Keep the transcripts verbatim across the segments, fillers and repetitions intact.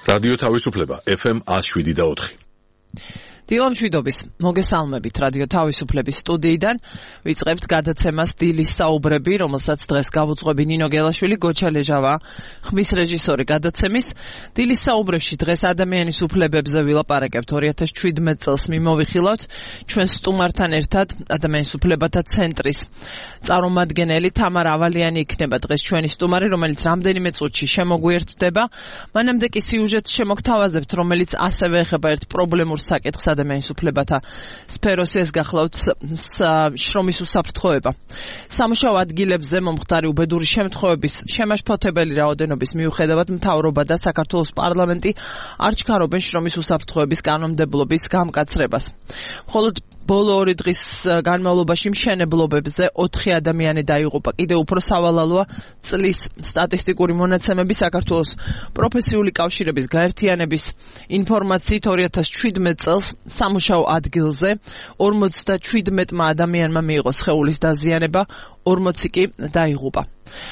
რადიო თავისუფლება ეფ ემ one oh seven point four. დილა მშვიდობის, მოგესალმებით რადიო თავისუფლების სტუდიიდან. ვიწყებთ გადაცემას დილის საუბრები, რომელსაც დღეს გავუძღვები ნინო გელაშვილი, გოჩა ლეჟავა, ხმის რეჟისორი გადაცემის. დილის საუბრებში დღეს ადამიანის უფლებებზე ვილაპარაკებთ. two thousand seventeen წელს მიმოვიხილავთ ჩვენ სტუმართან ერთად ადამიანის უფლებათა ცენტრის წარმომადგენელი თამარა ავალიანი იქნება დღეს ჩვენი სტუმარი, რომელიც რამდენიმე წუთში შემოგვიერთდება. მანამდე კი სიუჟეტს შემოგთავაზებთ, რომელიც ასევე ეხება ერთ პრობლემურ საკითხს ადამიანის უფლებათა სფეროს, ეს გახლავთ შრომის უსაფრთხოება. სამუშაო ადგილებზე მომხდარი უბედური შემთხვევების შემაშფოთებელი რაოდენობის მიუხედავად მთავრობა და საქართველოს პარლამენტი არ ჩქარობენ შრომის უსაფრთხოების კანონმდებლობის გამკაცრებას. მხოლოდ ბოლო ორი დღის განმავლობაში მშენებლობებზე ოთხი ადამიანი დაიღუპა. კიდევ უფრო სავალალოა წლის სტატისტიკური მონაცემები. საქართველოს პროფესიული კავშირების გაერთიანების ინფორმაციით two thousand seventeen წელს სამუშაო ადგილზე ორმოცდაჩვიდმეტმა ადამიანმა მიიღო სხეულის დაზიანება, ორმოცი კი დაიღუპა.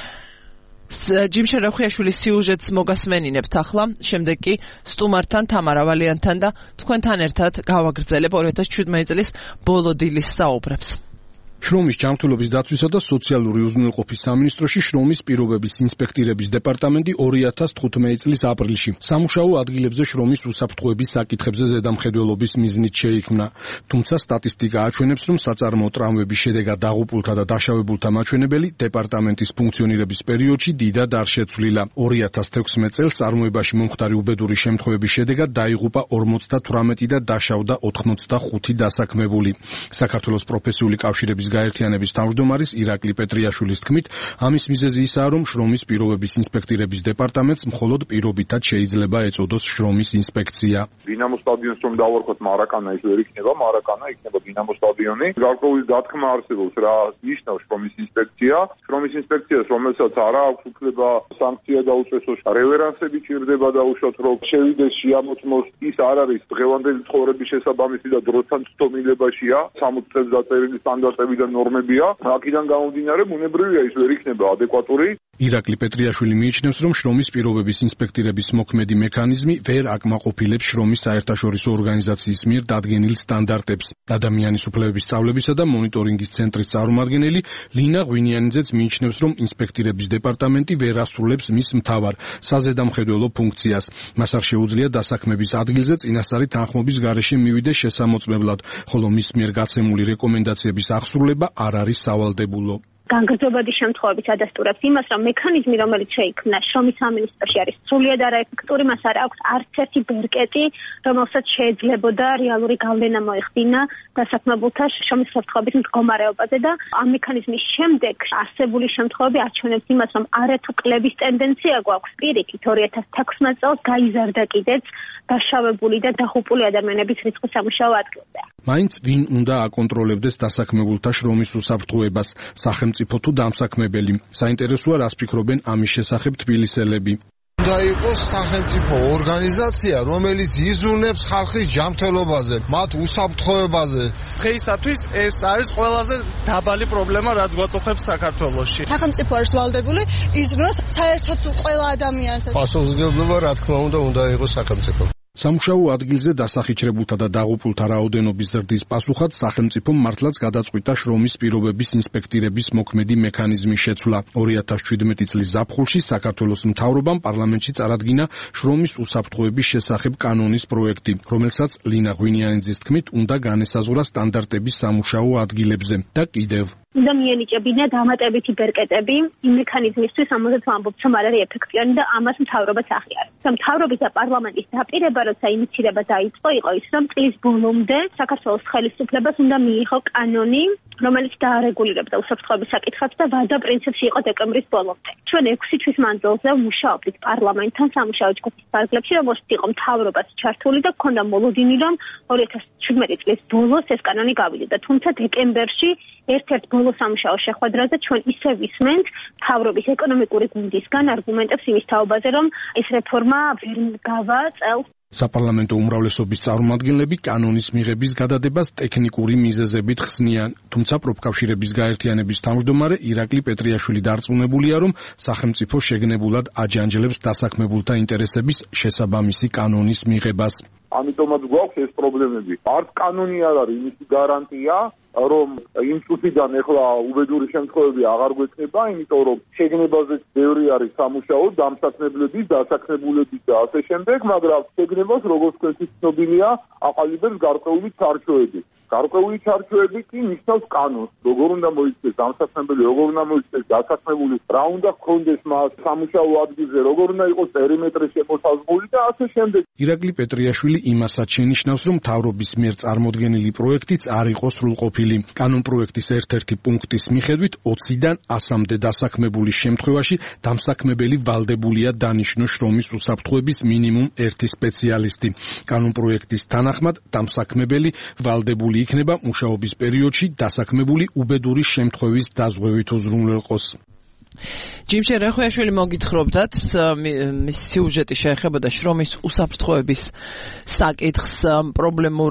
ჯიმშე რევხიაშვილის სიუჟეტს მოგასმენინებთ ახლა, შემდეგ კი სტუმართან თამარა ავალიანთან და თქვენთან ერთად გავაგრძელებ two thousand seventeen წლის ბოლო დილის საუბრებს. შრომის ჯანმრთელობის დაცვისა და სოციალური უზრუნველყოფის სამინისტროში შრომის პირობების ინსპექტირების დეპარტამენტი two thousand fifteen წლის აპრილში სამუშაო ადგილებზე შრომის უსაფრთხოების საკითხებზე ზედამხედველობის მიზნით შეიქმნა. თუმცა სტატისტიკა აჩვენებს, რომ საწარმოო ტრავმების შედეგად დაღუპულთა და დაშავებულთა მაჩვენებელი დეპარტამენტის ფუნქციონირების პერიოდში დიდად არ შეცვლილა. two thousand sixteen წელს წარმოებაში მომხდარი უბედური შემთხვევების შედეგად დაიღუპა ორმოცდათვრამეტი და დაშავდა ოცდახუთი დასაქმებული. საქართველოს პროფესიული კავშირების გაერთიანების თავმჯდომარის ირაკლი პეტრიაშვილის თქმით, ამის მიზეზი ისაა, რომ შრომის პირობების ინსპექტირების დეპარტამენტს მხოლოდ პირობითად შეიძლება ეწოდოს შრომის ინსპექცია. დინამო სტადიონს რომ დავარქოთ მარაკანა, ის ვერ იქნება მარაკანა, იქნება დინამო სტადიონი. გარკვეული დათქმა არსებობს, რა ნიშნავს შრომის ინსპექცია. შრომის ინსპექციას, რომელსაც არ აქვს უფლება სანქცია დაუწესოს, რევერანსები ჭირდება დაუშვათ, რომ შევიდეს შეამოწმოს, ის არ არის დღევანდელი ცხოვრების შესაბამისი და დროთან ცდომილებაშია. სამოცი წელს დაწერილი სტანდარტები და ნორმებია. აქედან გამომდინარე, ბუნებრივია ის ვერ იქნება ადეკვატური. ირაკლი პეტრიაშვილი მიიჩნევს, რომ შრომის პირობების ინსპექტირების მოქმედი მექანიზმი ვერ აკმაყოფილებს შრომის საერთაშორისო ორგანიზაციის მიერ დადგენილ სტანდარტებს. ადამიანის უფლებების სწავლებისა და მონიტორინგის ცენტრის წარმომადგენელი ლინა ღვინიანიძეც მიიჩნევს, რომ ინსპექტირების დეპარტამენტი ვერ ასრულებს მის მთავარ საზედამხედველო ფუნქციას. მას არ შეუძლია დასაქმების ადგილზე წინასწარი თანხმობის გარეშე მივიდეს შესამოწმებლად, ხოლო მის მიერ გაცემული რეკომენდაციების აღსრულება არ არის სავალდებულო. განგრძობადი შემთხვევები ადასტურებს იმას, რომ მექანიზმი, რომელიც შეიქმნა შრომის სამინისტროში, არის სრულიად არაეფექტური, მას არ აქვს არც ერთი ბერკეტი, რომელსაც შეეძლებოდა რეალური გავლენა მოეხდინა დასაქმებულთა შრომის უსაფრთხოების მდგომარეობაზე და ამ მექანიზმის შემდეგ არსებული შემთხვევები აჩვენებს იმას, რომ არათუ კლების ტენდენცია გვაქვს. პირიქით two thousand sixteen წელს გაიზარდა კიდეც დაშავებული და დაღუპული ადამიანების რიცხვი სამუშაო ადგილზე. მაინც ვინ უნდა აკონტროლებდეს დასაქმებულთა შრომის უსაფრთხოებას, სახელმწიფო თუ დამსაქმებელი? საინტერესოა, რას ფიქრობენ ამის შესახებ თბილისელები. უნდა იყოს სახელმწიფო ორგანიზაცია, რომელიც იზრუნებს ხალხის ჯანმრთელობაზე, მათ უსაფრთხოებაზე. დღეისათვის ეს არის ყველაზე დაბალი პრობლემა, რაც გვაწუხებს საქართველოში. სახელმწიფო არის ვალდებული იზრუნოს საერთოდ ყველა ადამიანს. პასუხისმგებლობა, რა თქმა უნდა, უნდა იყოს სახელმწიფო. სამუშაო ადგილზე დასახიჩრებულთა და დაღუპულთა რაოდენობის ზრდის პასუხად სახელმწიფომ მართლაც გადაწყვიტა შრომის პირობების ინსპექტირების მოქმედი მექანიზმის შეცვლა. two thousand seventeen წლის ზაფხულში საქართველოს მთავრობამ პარლამენტში წარადგინა შრომის უსაფრთხოების შესახებ კანონის პროექტი, რომელსაც ლინა ღვინიანიძის თქმით უნდა განესაზღვრა სტანდარტები სამუშაო ადგილებზე და კიდევ უნდა მიენიჭებინა დამატებითი ბერკეტები იმ მექანიზმისთვის, რომელზეც ვამბობთ, რომ არ არის ეფექტიანი და ამას მთავრობაც აღიარებს. მთავრობის და პარლამენტის დაპირება, როცა ინიციირება დაიწყო, იყო ის, რომ წლის ბოლომდე საქართველოს ხელისუფლებას უნდა მიიღო კანონი, რომელიც დაარეგულირებდა უსაფრთხოების საკითხებს და ვადა პრინციპში იყო დეკემბრის ბოლომდე. ჩვენ ექვსი თვის მანძილზე მუშაობდით პარლამენტთან სამუშაო ჯგუფის ფარგლებში, რომელშიც იყო მთავრობაც ჩართული და ჰქონდა მოლოდინი, რომ two thousand seventeen წლის ბოლოს ეს კანონი გავიდოდა. თუმცა დეკემბერში ერთ-ერთ ბოლო სამუშაო შეხვედრაზე ჩვენ ისე ვისმენთ მთავრობის ეკონომიკური გუნდისგან არგუმენტებს იმის თაობაზე, რომ ეს რეფორმა ვერ გავა წელს საპარლამენტო უმრავლესობის წარმომადგენლები კანონის მიღების გადადებას ტექნიკური მიზეზებით ხსნიან, თუმცა პროფკავშირების გაერთიანების თავმჯდომარე ირაკლი პეტრიაშვილი დარწმუნებულია, რომ სახელმწიფო შეგნებულად აჯანჯლებს დასაქმებულთა ინტერესების შესაბამისი კანონის მიღებას. ამიტომაც გვაქვს ეს პრობლემები. არც კანონი არ არის იმის გარანტია, რომ იმ წუთიდან ეხლა უბედური შემთხვევები აღარ გვექნება, იმიტომ რომ შეგნებაზეც ბევრი არის სამუშაო, დამსაქმებლების, დასაქმებულების და ასე შემდეგ, მაგრამ შეგნებას როგორც თქვენთვის ცნობილია, აყალიბებს გარკვეული ჩარჩოები. გარკვეული ჩარჩოები კი ნიშნავს კანონს, როგორ უნდა მოიქცეს დამსაქმებელი, როგორ უნდა მოიქცეს დასაქმებული, რა უნდა ჰქონდეს მას სამუშაო ადგილზე, როგორ უნდა იყოს პერიმეტრი შემოსაზღვრული და ასე შემდეგ. ირაკლი პეტრიაშვილი იმასაც შენიშნავს, რომ მთავრობის მიერ წარმოდგენილი პროექტიც არ იყო სრულყოფილი. კანონ პროექტის ერთ-ერთი პუნქტის მიხედვით ოციდან ასამდე დასაქმებულის შემთხვევაში დამსაქმებელი ვალდებულია დანიშნოს შრომის უსაფრთხოების მინიმუმ ერთი სპეციალისტი. კანონ პროექტის თანახმად დამსაქმებელი ვალდებული იქნება მუშაობის პერიოდში დასაქმებული უბედური შემთხვევის დაზღვევით უზრუნველყოს. ჯიმშე რახვიაშვილი მოგითხრობდათ, მის სიუჟეტი შეეხებოდა შრომის უსაფრთხოების საკითხს, პრობლემურ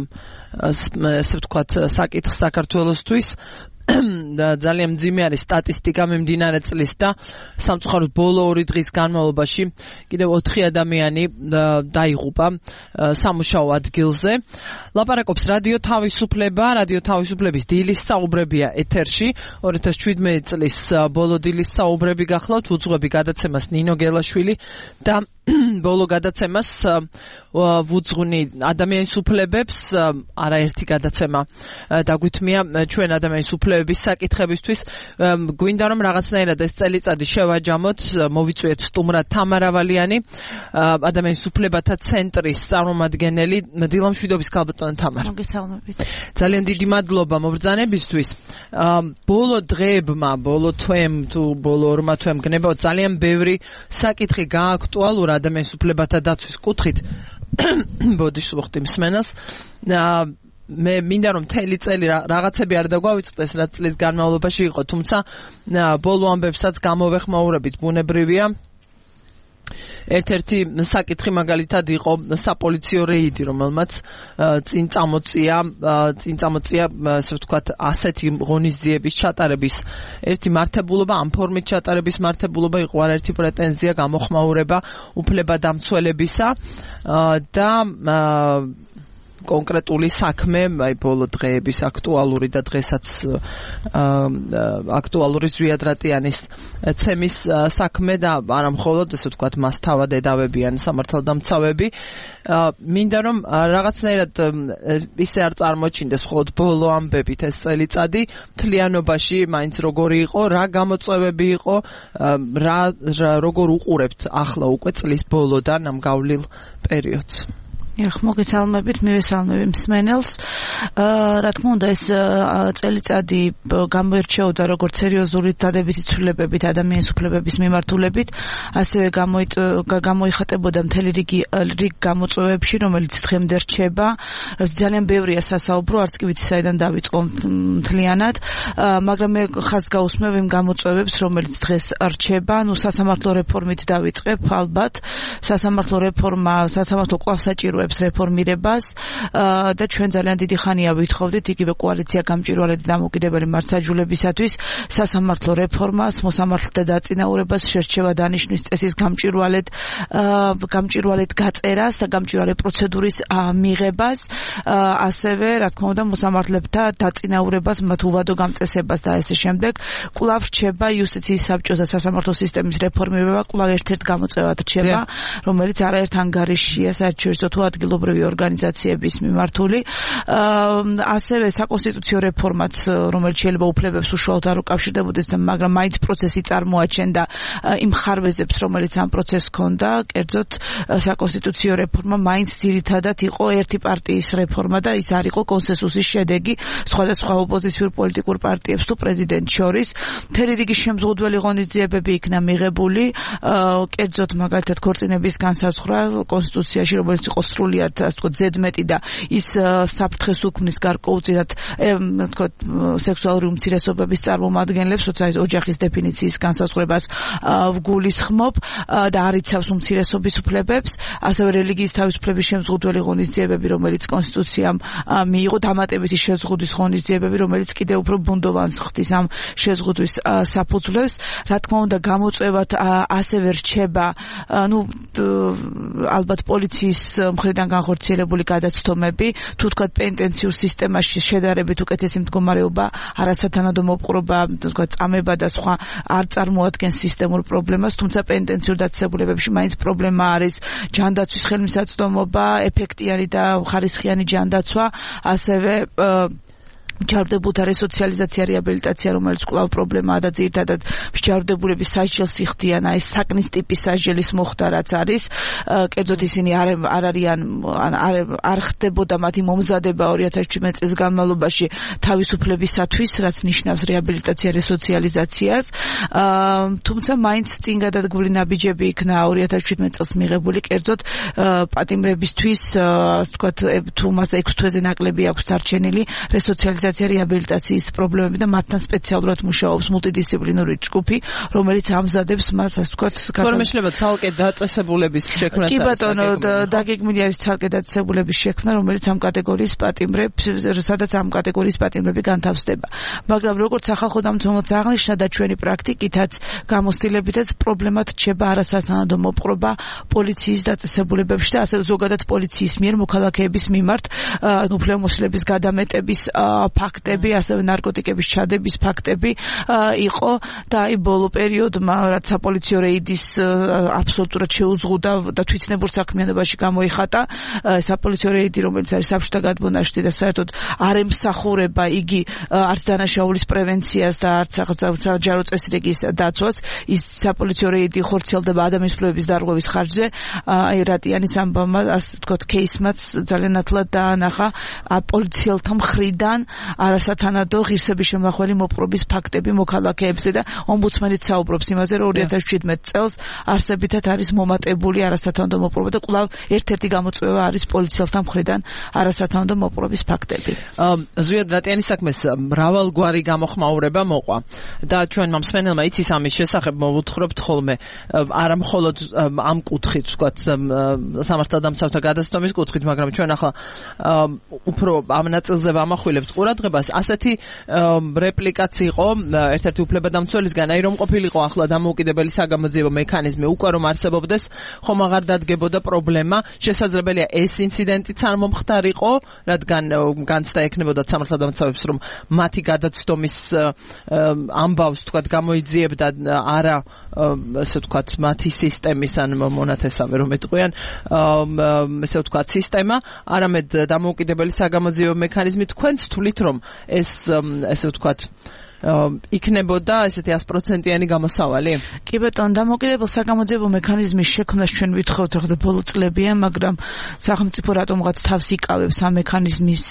ასე ვთქვათ საკითხს საქართველოსთვის. ძალიან მძიმე არის სტატისტიკა მიმდინარე წლის და სამწუხაროდ ბოლო ორი დღის განმავლობაში კიდევ ოთხი ადამიანი დაიღუპა სამუშაო ადგილზე. ლაპარაკობს რადიო თავისუფლება, რადიო თავისუფლების დილის საუბრებია ეთერში. ორი ათას შვიდმეტი წლის ბოლო დილის საუბრები გახლავთ, უძღვები გადაცემას ნინო გელაშვილი და ბოლო გადაცემას ვუძღვნი ადამიანის უფლებებს, არაერთი გადაცემა დაგვითმია ჩვენ ადამიანის უფლებების საკითხებისთვის. გვინდა რომ რაღაცნაირად ეს წელიწადი შევაჯამოთ, მოვიწვიეთ სტუმრად თამარა ვალიანი, ადამიანის უფლებათა ცენტრის წარმომადგენელი. დილამშვიდობის ქალბატონო თამარა. მოგესალმებით. ძალიან დიდი მადლობა მობრძანებისთვის. ბოლო დღეებმა, ბოლო თვემ თუ ბოლო ორმა თვემ გნებავთ ძალიან ბევრი საკითხი გააქტუალურა ადამიანის უფლებათა დაცვის კუთხით. ბოდიშ ვახტი მსმენელს. მე მინდა რომ მთელი წელი რაღაცები არ დაგვავიწყდეს, რაც წლის განმავლობაში იყო, თუმცა ბოლო ამბებსაც გამოვეხმაურებით ბუნებრივია. ერთ-ერთი საკითხი მაგალითად იყო საპოლიციო რეიდი, რომელმაც წინ წამოწია, წინ წამოწია, ასე ვთქვათ, ასეთი ღონისძიების ჩატარების ერთი მართებულობა, ამ ფორმით ჩატარების მართებულობა იყო არაერთი პრეტენზია, გამოხმაურება უფლებადამცველებისა და კონკრეტული საქმე, აი ბოლო დღეების აქტუალური და დღესაც აქტუალური ზვიადრატიანის ცემის საქმე და არა მხოლოდ ესე ვთქვათ მას თავად ედავებიან სამართალდამცავები. მინდა რომ რაღაცნაირად ისე არ წარმოჩინდეს მხოლოდ ბოლო ამბებით ეს წელიწადი, მთლიანობაში მაინც როგორი იყო, რა გამოწვევები იყო, რა როგორ უყურებთ ახლა უკვე წლის ბოლოდან ამ გავლილ პერიოდს. ეხ მოგესალმებით, მივესალმები მსმენელს. რა თქმა უნდა, ეს წელიწადი გამოირჩეოდა როგორც სერიოზული დადებითი ცვლილებებით ადამიანის უფლებების მიმართულებით, ასევე გამოიხატებოდა მთელი რიგი რიგ გამოწვევებში, რომელიც დღემდე რჩება. ძალიან ბევრია სასაუბრო, არც კი ვიცი საიდან დავიწყო მთლიანად, მაგრამ მე ხაზს გაუსმევ იმ გამოწვევებს, რომელიც დღეს რჩება. ნუ სასამართლო რეფორმით დავიწყებ, ალბათ. სასამართლო რეფორმა, სასამართლო კვლავ საჭირო რეფორმირებას და ჩვენ ძალიან დიდი ხანია ვითხოვდით იგივე კოალიცია გამჭვირვალედი დამოუკიდებელი მართლმსაჯულებისათვის სასამართლო რეფორმას, მოსამართლეთა დაწინაურებას, შერჩევა დანიშნვის წესის გამჭვირვალედ გამჭვირვალედ გაწერას და გამჭვირვალე პროცედურის მიღებას, ასევე რა თქმა უნდა მოსამართლეთა დაწინაურებას, მათ უვადო გამწესებას და ასე შემდეგ. კვლავ რჩება იუსტიციის საბჭოს და სასამართლო სისტემის რეფორმირება, კვლავ ერთ-ერთ გამოწვევად რჩება, რომელიც არაერთ ანგარიშია საერთაშორისო თუ ადგილობრივი ორგანიზაციების მიმართული. ასევე საკონსტიტუციო რეფორმაც, რომელიც შეიძლება უფლებებს უშუალოდ არ უკავშირდებოდეს, მაგრამ მაინც პროცესი წარმოაჩენდა იმ ხარვეზებს, რომელიც ამ პროცესს ჰქონდა. კერძოდ საკონსტიტუციო რეფორმა მაინც ძირითადად იყო ერთი პარტიის რეფორმა და ის არ იყო კონსენსუსის შედეგი სხვადასხვა ოპოზიციურ პოლიტიკურ პარტიებს თუ პრეზიდენტს შორის. მთელი რიგი შემზღუდველი ღონისძიებები იქნა მიღებული, კერძოდ მაგალითად ქორწინების განსაზღვრა კონსტიტუციაში, რომელიც იყო სრულიად ასე ვთქვათ ზედმეტი და ის საფრთხეს უქმნის გარკვეულწილად ასე ვთქვათ სექსუალური უმცირესობების წარმომადგენლებს, როცა ის ოჯახის დეფინიციის განსაზღვრებას ვგულისხმობ და არ იცავს უმცირესობის უფლებებს, ასევე რელიგიის თავისუფლების შემზღუდველი ღონისძიებები, რომელიც კონსტიტუციამ მიიღო, დამატებითი შეზღუდვის ღონისძიებები, რომელიც კიდევ უფრო ბუნდოვანს ხდის ამ შეზღუდვის საფუძვლებს. Რა თქმა უნდა, გამოწვევად ასევე რჩება, ну, ალბათ პოლიციის მხრიდან განხორციელებული გადაცდომები, თუ თქვათ პენტენციურ სისტემაში შედარებით უკეთესი მდგომარეობა, არასათანადო მოპყრობა, თქვათ წამება და სხვა არ წარმოადგენს სისტემურ პრობლემას, თუმცა პენტენციურ დაწესებულებებში მაინც პრობლემა არის ჯანდაცვის ხელმისაწვდომობა, ეფექტიანი და ხარისხიანი ჯანდაცვა, ასევე მსჯავრდებულთა რესოციალიზაცია, რეაბილიტაცია, რომელიც კვლავ პრობლემაა და ძირითადად მსჯავრდებულების სასჯელს იხდიან, აი საკნის ტიპის სასჯელის მოხდა რაც არის, კერძოდ ისინი არ არ არიან არ არ ხდებოდა მათი მომზადება ორი ათას შვიდმეტი წლის განმავლობაში თავისუფლებისათვის, რაც ნიშნავს რეაბილიტაცია, რესოციალიზაციას, თუმცა მაინც წინ გადადგმული ნაბიჯები იქნა ორი ათას შვიდმეტი წელს მიღებული, კერძოდ პატიმრებისთვის, ასე ვთქვათ, თუ მას ექვს თვეზე ნაკლები აქვს დარჩენილი რესოციალიზაცია რეაბილიტაციის პრობლემები და მათთან სპეციალურად მუშაობს მულტიდისციპლინური ჯგუფი, რომელიც ამზადებს მას, ასე ვთქვათ, თორმეტ შეიძლება ცალკე დაწესებულების შექმნა. კი ბატონო, დაგეგმილი არის ცალკე დაწესებულების შექმნა, რომელიც ამ კატეგორიის პატიმრებს, სადაც ამ კატეგორიის პატიმრები განთავსდება. მაგრამ როგორც ახალ ხოდამცველს აღნიშნა და ჩვენი პრაქტიკითაც გამოცდილებითაც პრობლემად რჩება არასათანადო მოპყრობა პოლიციის დაწესებულებებში და ასევე ზოგადად პოლიციის მიერ მოქალაქეების მიმართ უფლებამოსილების გადამეტების ფაქტები, ასევე ნარკოტიკების ჩადების ფაქტები იყო და აი ბოლო პერიოდმა, რაც საპოლიციო რეიდის აბსოლუტურად შეუზღუდა და თვითნებურ საქმიანობაში გამოიხატა, საპოლიციო რეიდი, რომელიც არის საბჭოთა გადმონაშთი და საერთოდ არ ემსახურება იგი არც დანაშაულის პრევენციას და არც საჯარო წესრიგის დაცვას, ის საპოლიციო რეიდი ხორციელდება ადამიანის უფლებების დარღვევის ხარჯზე, აი რატიანის ამბავმა, ასე ვთქვათ, кейსმაც ძალიან ნათლად დაანახა პოლიციელთა მხრიდან არასათანადო ღირსების შემახველი მოპყრობის ფაქტები მოქალაქეებზე და ომბუდსმენიც საუბრობს იმაზე, რომ ორი ათას შვიდმეტი წელს არსებითად არის მომატებული არასათანადო მოპყრობა და კვლავ ერთ-ერთი გამოწვევა არის პოლიციელთა მხრიდან არასათანადო მოპყრობის ფაქტები. ზვიად რატიანის საქმეს მრავალგვარი გამოხმაურება მოყვა და ჩვენ მომსმენელმა იცის ამის შესახებ მოვუთხრობთ ხოლმე არა მხოლოდ ამ კუთხით, ვთქვათ, სამართალდამცავთა გადაცდომის კუთხით, მაგრამ ჩვენ ახლა უფრო ამ ნაწილზე ვამახვილებთ ყურადღებას. ასეთი რეპლიკაც იყო ერთ-ერთი უფლებადამცველისგან, აი რომ ყოფილიყო ახლა დამოუკიდებელი საგამოძიებო მექანიზმი, უკვე რომ არსებობდეს, ხომ აღარ დადგებოდა პრობლემა, შესაძლებელია ეს ინციდენტიც არ მომხდარიყო, რადგან განცდა ექნებოდა სამართალდამცავებს, რომ მათი გადაცდომის ამბავს, თქვათ, გამოიძიებდა არა, ესე ვთქვათ, მათი სისტემის ან მონათესავე რომ ეტყვიან, ესე ვთქვათ, სისტემა, არამედ დამოუკიდებელი საგამოძიებო მექანიზმი. თქვენც თulit რომ ეს ესე ვთქვათ იქნებოდა ესეთი ას პროცენტიანი გამოსავალი? კი ბატონო, დამოუკიდებელ საგამოძიებო მექანიზმის შექმნას ჩვენ ვითხოვთ, რომ ბოლო წლებია, მაგრამ სახელმწიფო რატომღაც თავს იკავებს ამ მექანიზმის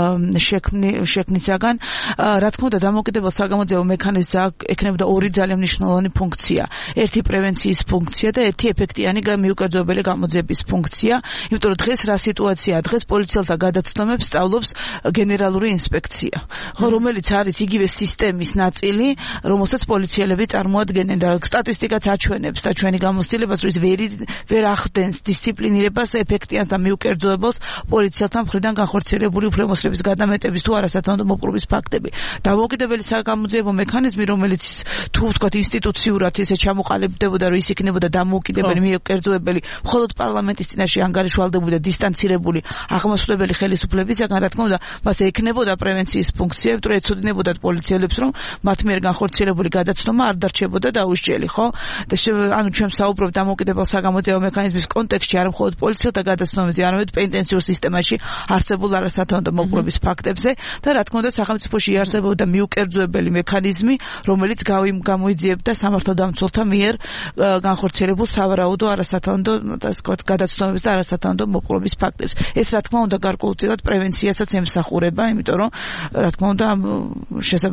შექმნისაგან. რა თქმა უნდა, დამოუკიდებელ საგამოძიებო მექანიზმს ექნებოდა ორი ძალიან მნიშვნელოვანი ფუნქცია. ერთი პრევენციის ფუნქცია და ერთი ეფექტიანი მიუკერძოებელი გამოძიების ფუნქცია. იმიტომ რომ დღეს რა სიტუაციაა? დღეს პოლიციელთა გადაცდომებს სწავლობს გენერალური ინსპექცია, რომელიც არის იგივე სისტემა მის ნაწილი, რომელსაც პოლიციელები წარმოადგენენ და სტატისტიკაც აჩვენებს და ჩვენი გამოცდილებას, რომ ის ვერ ვერ ახდენს დისციპლინირებას, ეფექტიანს და მიუკერძოებელს პოლიციელთა მხრიდან განხორციელებული უფლებამოსილების გადამეტების თუ არასათანადო მოპყრობის ფაქტები. დამოუკიდებელი საგამოძიებო მექანიზმი, რომელიც თუ ვთქვათ ინსტიტუციურად ისე ჩამოყალიბდებოდა, რომ ის იქნებოდა დამოუკიდებელი, მიუკერძოებელი, მხოლოდ პარლამენტის წინაშე ანგარიშვალდებული და დისტანცირებული აღმასრულებელი ხელისუფლებისაგან, რა თქმა უნდა, მას ექნებოდა პრევენციის ფუნქცია, იმიტომ რომ ეცოდინებოდათ პოლიციელებს, რომ მათ მიერ განხორციელებული გადაცდომა არ დარჩებოდა დაუსჯელი, ხო? და ანუ ჩვენ საუბრობთ დამოუკიდებელ საგამოძიებო მექანიზმის კონტექსტში, არა მხოლოდ პოლიციელთა გადაცდომებზე, არამედ პენტენციურ სისტემაში არსებულ არასათანადო მოპყრობის ფაქტებზე და რა თქმა უნდა, სახელმწიფოში არსებობდა მიუკერძოებელი მექანიზმი, რომელიც გამოიძიებდა სამართალდამცველთა მიერ განხორციელებულ სავარაუდო არასათანადო, ასე ვთქვათ, გადაცდომებს და არასათანადო მოპყრობის ფაქტებს. ეს რა თქმა უნდა გარკვეულწილად პრევენციასაც ემსახურება, იმიტომ რომ რა თქმა უნდა შესაბამისად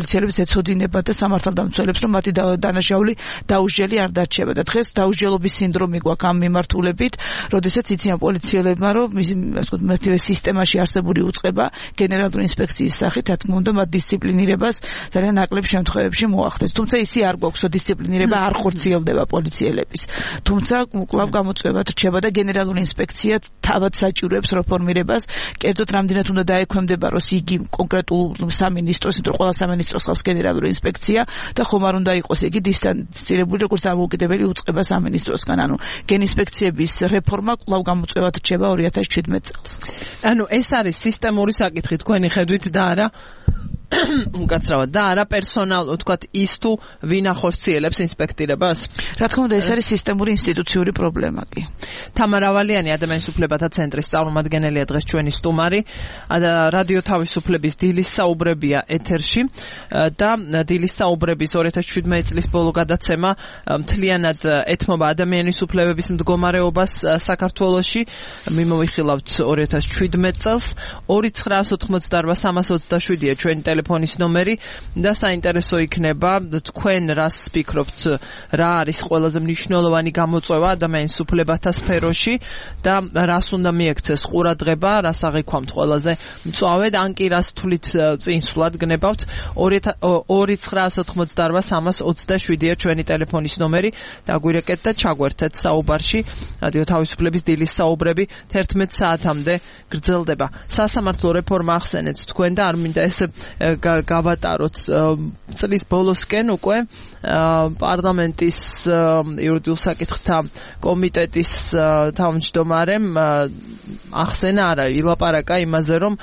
პოლიციელებს ეცოდინება და სამართალდამცველებს, რომ მათი დანაშაული დაუსჯელი არ დარჩება და დღეს დაუსჯელობის სინდრომი გვაქვს ამ მიმართულებით, როდესაც იციან პოლიციელებმა, რომ ასე ვთქვათ, სისტემაში არსებული უწყება გენერალური ინსპექციის სახით, რა თქმა უნდა, მათ დისციპლინირებას ძალიან ნაკლებ შემთხვევებში მოახდენს. თუმცა ისი არ გვაქვს, რომ დისციპლინირება არ ხორციელდება პოლიციელების. თუმცა კვლავ გამოწვევად რჩება და გენერალური ინსპექცია თავად საჭიროებს რეფორმირებას, კერძოდ რამდენად უნდა დაექვემდებაროს იგი კონკრეტულ სამინისტროს, იმიტომ რომ ყველა სამინისტროს ხავს გენერალური ინსპექცია და ხომ არ უნდა იყოს იგი დისტანცირებული როგორც დამოუკიდებელი უწყება სამინისტროსგან. ანუ გენინსპექციების რეფორმა კვლავ გამოწვევად რჩება ორი ათას შვიდმეტ წელს. ანუ ეს არის სისტემური საკითხი თქვენი ხედვით და არა უკაცრავად და არა პერსონალ, ვთქვათ, ის თუ ვინ ახორციელებს ინსპექტირებას? რა თქმა უნდა, ეს არის სისტემური ინსტიტუციური პრობლემა კი. თამარ ავალიანი, ადამიანის უფლებათა ცენტრის წარმომადგენელია დღეს ჩვენი სტუმარი. რადიო თავისუფლების დილის საუბრებია ეთერში და დილის საუბრების ორი ათას შვიდმეტ წლის ბოლო გადაცემა მთლიანად ეთმობა ადამიანის უფლებების მდგომარეობას საქართველოში. მიმოვიხილავთ ორი ათას შვიდმეტ წელს. ორი ცხრაას ოთხმოცდაარბა სამას ოცდაშვიდია ჩვენი ტელეფონის ნომერი და საინტერესო იქნება თქვენ რას ფიქრობთ, რა არის ყველაზე მნიშვნელოვანი გამოწვევა ადამიანის უფლებათა სფეროში და რას უნდა მიექცეს ყურადღება, რას აღიქვამთ ყველაზე მწვავედ, ან კი რას თulit წინსვლად გნებავთ. ორი ცხრაას ოთხმოცდაარბა სამას ოცდაშვიდია ჩვენი ტელეფონის ნომერი. დაგვირეკეთ და ჩაგვერთეთ საუბარში. რადიო თავისუფლების დილის საუბრები თერთმეტ საათამდე გრძელდება. სასამართლო რეფორმა ახსენეთ თქვენ და არ მინდა ეს გავატაროთ წლის ბოლოსკენ უკვე პარლამენტის იურიდიულ საკითხთა კომიტეტის თავმჯდომარემ ახსენა, არა, ილაპარაკა იმაზე, რომ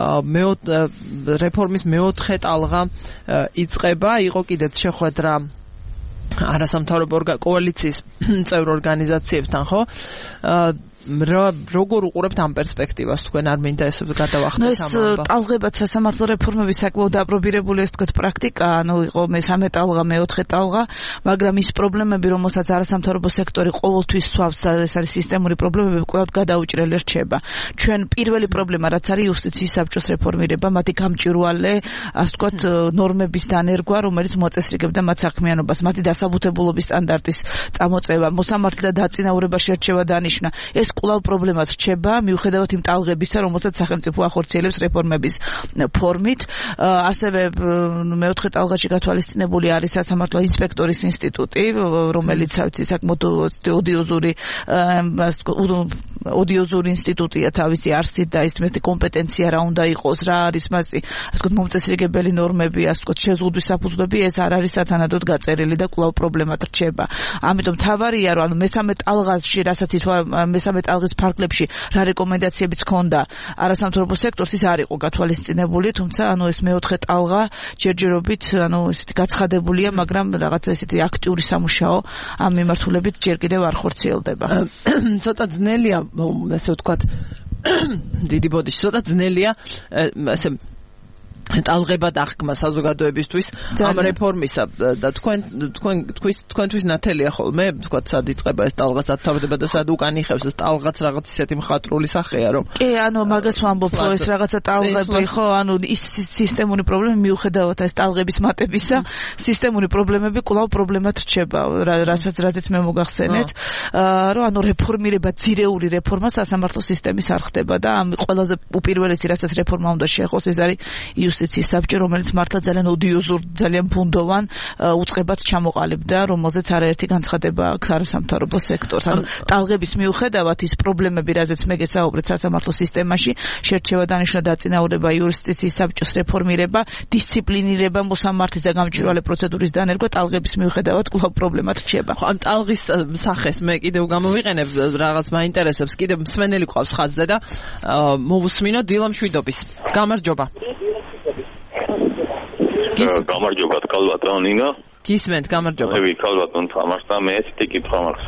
რეფორმის მეოთხე ტალღა იწყება. იყო კიდეც შეხვედრა არასამთავრობო კოალიციის წევრ ორგანიზაციებთან, ხო? როგორ უყურებთ ამ პერსპექტივას თქვენ? არ მინდა ეს გადავახტეთ ამ ამბავს. ეს ტალღებად სასამართლო რეფორმების საკმაოდ აპრობირებული, ეს თქვათ, პრაქტიკა, ანუ იყო მესამე ტალღა, მეოთხე ტალღა, მაგრამ ის პრობლემები, რომელსაც არასამთავრობო სექტორი ყოველთვის სვავს, ეს არის სისტემური პრობლემები, კვლავ გადაუჭრელი რჩება. ჩვენ პირველი პრობლემა, რაც არის იუსტიციის საბჭოს რეფორმირება, მათი გამჭვირვალე, ასე ვთქვათ, ნორმების დანერგვა, რომელიც მოწესრიგებდა მათ საქმიანობას, მათი დასაბუთებულობის სტანდარტის წამოწევა, მოსამართლე და დაწინაურებაში რჩება დანიშვნა. ეს კვლავ პრობლემად რჩება, მიუხედავად იმ ტალღებისა, რომელსაც სახელმწიფო ახორციელებს რეფორმების ფორმით. ასევე მეოთხე ტალღაში გათვალისწინებული არის სასამართლო ინსპექტორის ინსტიტუტი, რომელიც საკმაოდ ოდიოზური ოდიოზური ინსტიტუტია თავისი არსით და ის მეტი კომპეტენცია რა უნდა იყოს, რა არის მასი, ასე ვთქვათ, მომწესრიგებელი ნორმები, ასე ვთქვათ, შეზღუდვის საფუძვლები, ეს არ არის სათანადოდ გაწერილი და კვლავ პრობლემად რჩება. ამიტომ თავარია, რომ ანუ მესამე ტალღაში, რასაც ითქვა მესამე ტალღის ფარგლებში რა რეკომენდაციებიც ჰქონდა არასამთავრობო სექტორს, ის არ იყო გათვალისწინებული, თუმცა ანუ ეს მეოთხე ტალღა ჯერჯერობით ანუ ესეთი გაცხადებულია, მაგრამ რაღაცა ესეთი აქტიური სამუშაო ამ მიმართულებით ჯერ კიდევ არ ხორციელდება. ცოტა ძნელია, ასე ვთქვათ, დიდი ბოდიში, ცოტა ძნელია ასე ტალღება დახკმა საზოგადოებისთვის ამ რეფორმისა და თქვენ თქვენ თქვის თქვენთვის ნათელია ხოლმე, ვთქვათ, სად იწყება ეს ტალღა, სად თავდება და სად უკან იხევს ეს ტალღაც რაღაც ისეთი მხატვრული სახეა, რომ კი, ანუ მაგას ვამბობ, რომ ეს რაღაცა ტალღები, ხო, ანუ ის სისტემური პრობლემა, მიუხედავად ეს ტალღების მატებისა, სისტემური პრობლემები კვლავ პრობლემად რჩება, რასაც რაზეც მე მოგახსენეთ, რომ ანუ რეფორმირება, ძირეული რეფორმა სასამართლო სისტემის არ ხდება და ამ ყველაზე უპირველესი, რასაც რეფორმა უნდა შეეხოს, ეს არის იუსტიციის საბჭო, რომელიც მართლა ძალიან ოდიოზურ, ძალიან ბუნდოვან უწყებად ჩამოყალიბდა, რომელზეც არაერთი განცხადება აქვს არასამთავრობო სექტორს. ანუ ტალღების მიუხედავად ის პრობლემები, რაზეც მე გესაუბრეთ სასამართლო სისტემაში, შერჩევა დანიშვნა დაწინაურება, იუსტიციის საბჭოს რეფორმირება, დისციპლინირება, მოსამართლის და გამჭვირვალე პროცედურის დანერგვა, ტალღების მიუხედავად კვლავ პრობლემად რჩება. ხო, ამ ტალღის სახეს მე კიდევ გამოვიყენებ, რაღაც მაინტერესებს, კიდევ მსმენელი ყავს ხაზზე და მოვუსმინო დილა მშვიდობის. გამარჯობა. გამარჯობა, კალბატონ ნინო. გისმენთ, გამარჯობა. მე კალბატონ თამაშთა მე ესეთი კითხვა მაქვს.